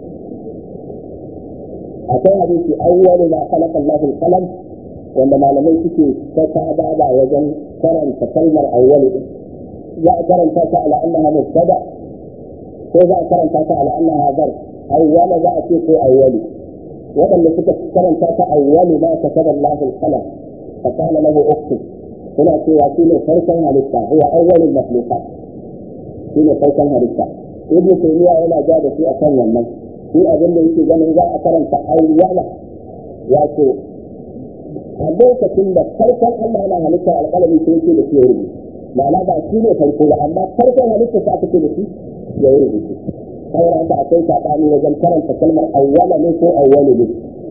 akwai hadisi awwalu ma khalaqa Allahu al-qalam wanda malamai suke ta bada wajen karanta kalmar awwalu. za a karanta ta ala annaha mubtada ko za a karanta ta ala annaha zarf. awwala za a ce ko awwalu. waɗanda suka karanta ta awwalu ma kataba Allahu al-qalam fa kana lahu uktub, suna cewa shi ne farkon halitta, huwa awwalul makhluqat, shi ne farkon halitta. ibnu taymiya yana ja da shi akan wannan. shi abin da yake ganin za a karanta awwala, wato a lokacin da farkon Allah yana halitta alƙalami sai yake da shi ya rubuta. ma'ana ba shi ne farko ba, amma farkon halitta sai aka ce da shi ya rubuta. saboda haka akwai saɓani wajen karanta kalmar awwala ne ko awwalu ne.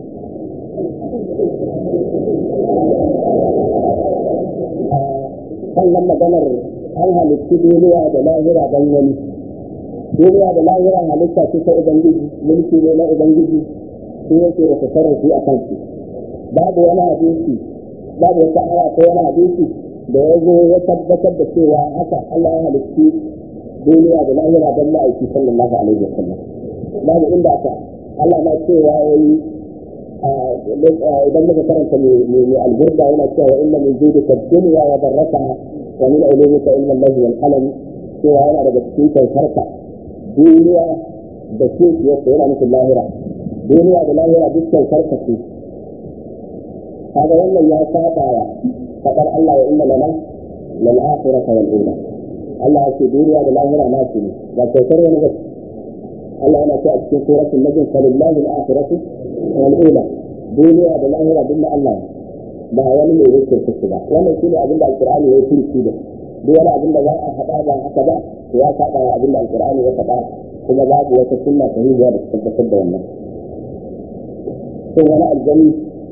sannan maganar an halitti duniya da lahira don wani. duniya da lahira halitta ce ta ubangiji, mulki ne na ubangiji, shi yake da tasarrufi a kansu. babu wani hadisi, babu wata aya ko wani hadisi da ya zo ya tabbatar da cewa haka Allah ya halitti duniya da lahira don ma'aiki sallallahu alaihi wa sallam. babu inda aka Allah na cewa yayi idan muka karanta mai alburda yana cewa inna min judika dunya wa darrataha wa min ulumika ilma allahi wal qalam, cewa yana daga cikin kyautarka duniya da ke yana nufin lahira. duniya da lahira duk kyautarka ce. kaga wannan ya saba wa fadar Allah ya inna lana lal akhirata wal ula. Allah ya ce duniya da lahira na ce ne, ba kyautar wani ba. Allah yana ce a cikin suratul najm falillahi al akhiratu wal ula. duniya da lahira duk na Allah ba wani mai yake su ba. wannan shine abin da alqur'ani ya yi da duk wani abin da za a haɗa ba haka ba to ya saba wa abin da alqur'ani ya faɗa kuma babu wata sunna sahihiya da ta tabbatar da wannan. sai wani aljani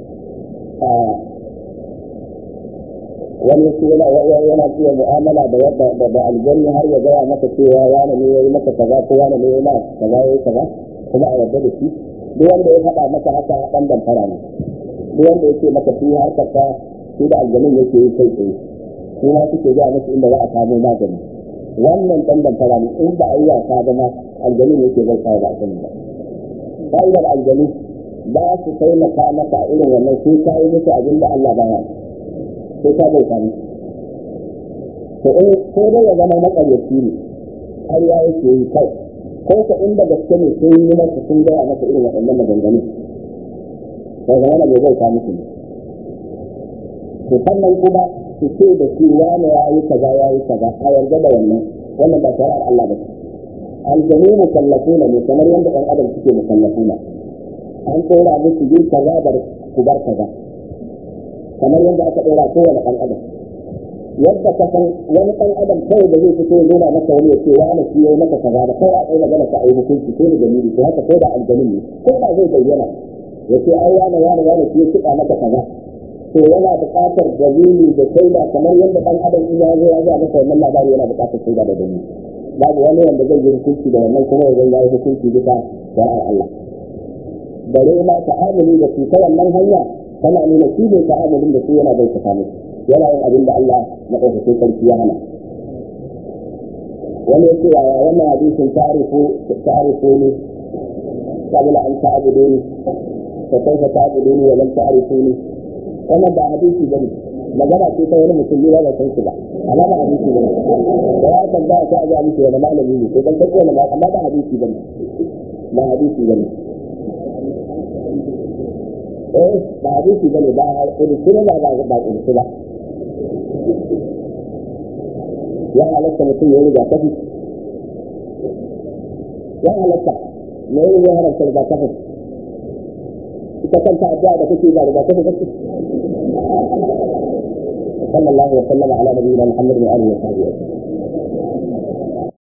wani yake yana iya mu'amala da aljanni har ya gaya maka cewa wani ne ya yi maka kaza ko wani ne ya yi maka kaza ya yi kaza kuma a yarda da shi. Duk wanda ya faɗa maka haka ɗan damfara ne. Duk wanda yake maka shi harkar ka shi da aljanin yake yi kai tsaye shi ma suke gaya masa inda za a samu magani. Wannan ɗan damfara ne, in ba a yi wasa ba ma aljanin yake zai kawo ba a sani ba. Ƙa'idar aljani ba su taimaka maka a irin wannan sai ka yi musu abin da Allah baya sai ka bai sami. To in ko dai ya zama maƙaryaci ne har ya yake yi kai, ko ka inda gaske ne sai yi masa sun gaya masa irin waɗannan maganganu sai zama na bai bai sami su ne. To sannan kuma su ce da shi wani ya yi kaza ya yi kaza a yarda da wannan ba shari'ar Allah ba. Aljanu mukallafuna ne kamar yadda ɗan adam suke mukallafuna. An tsora musu yi kaza da ku bar kaza kamar yadda aka ɗora kowane ɗan adam. Yadda ka san wani ɗan adam kawai da zai fito ya nuna maka wani ya ce wani shi ya yi maka kaza da kawai a tsaye magana ka a yi hukunci ko da dalili to haka ko da aljanin ne ko da zai bayyana ya ce ai wani shi ya kiɗa maka kaza to yana buƙatar dalili da shaida kamar yadda ɗan adam in ya zo ya ga maka wannan labari yana buƙatar shaida da dalili. Babu wani wanda zai yi hukunci da wannan kuma ya yi hukunci bisa shari'ar Allah. Bare ma ta'amuli da su ta wannan hanya tana nuna shi ne ta'amulin da su yana bai ta samu yana yin abin da Allah na ɗaukakin sarki ya hana. Wani ya ce yaya wannan hadisin ta'arifu ne qabla an ta'buduni fa kayfa ta'buduni wa lam ta'rifuni. Wannan ba hadisi bane, magana ce ta wani mutum ne ba san shi ba, amma ba hadisi bane. Da ya tambaya ta ga miki wani malami ne ko dan take wani amma ba hadisi bane, ba hadisi bane. Ba hadisi bane, ba hadisi ba. Ya halatta mutum ya yi rigakafi, ya halatta me ya haramta rigakafin ita kanta addu'a da kake ba rigakafi kake. sallallahu alaihi wa sallam ala nabiyina Muhammad wa alihi wa sahbihi.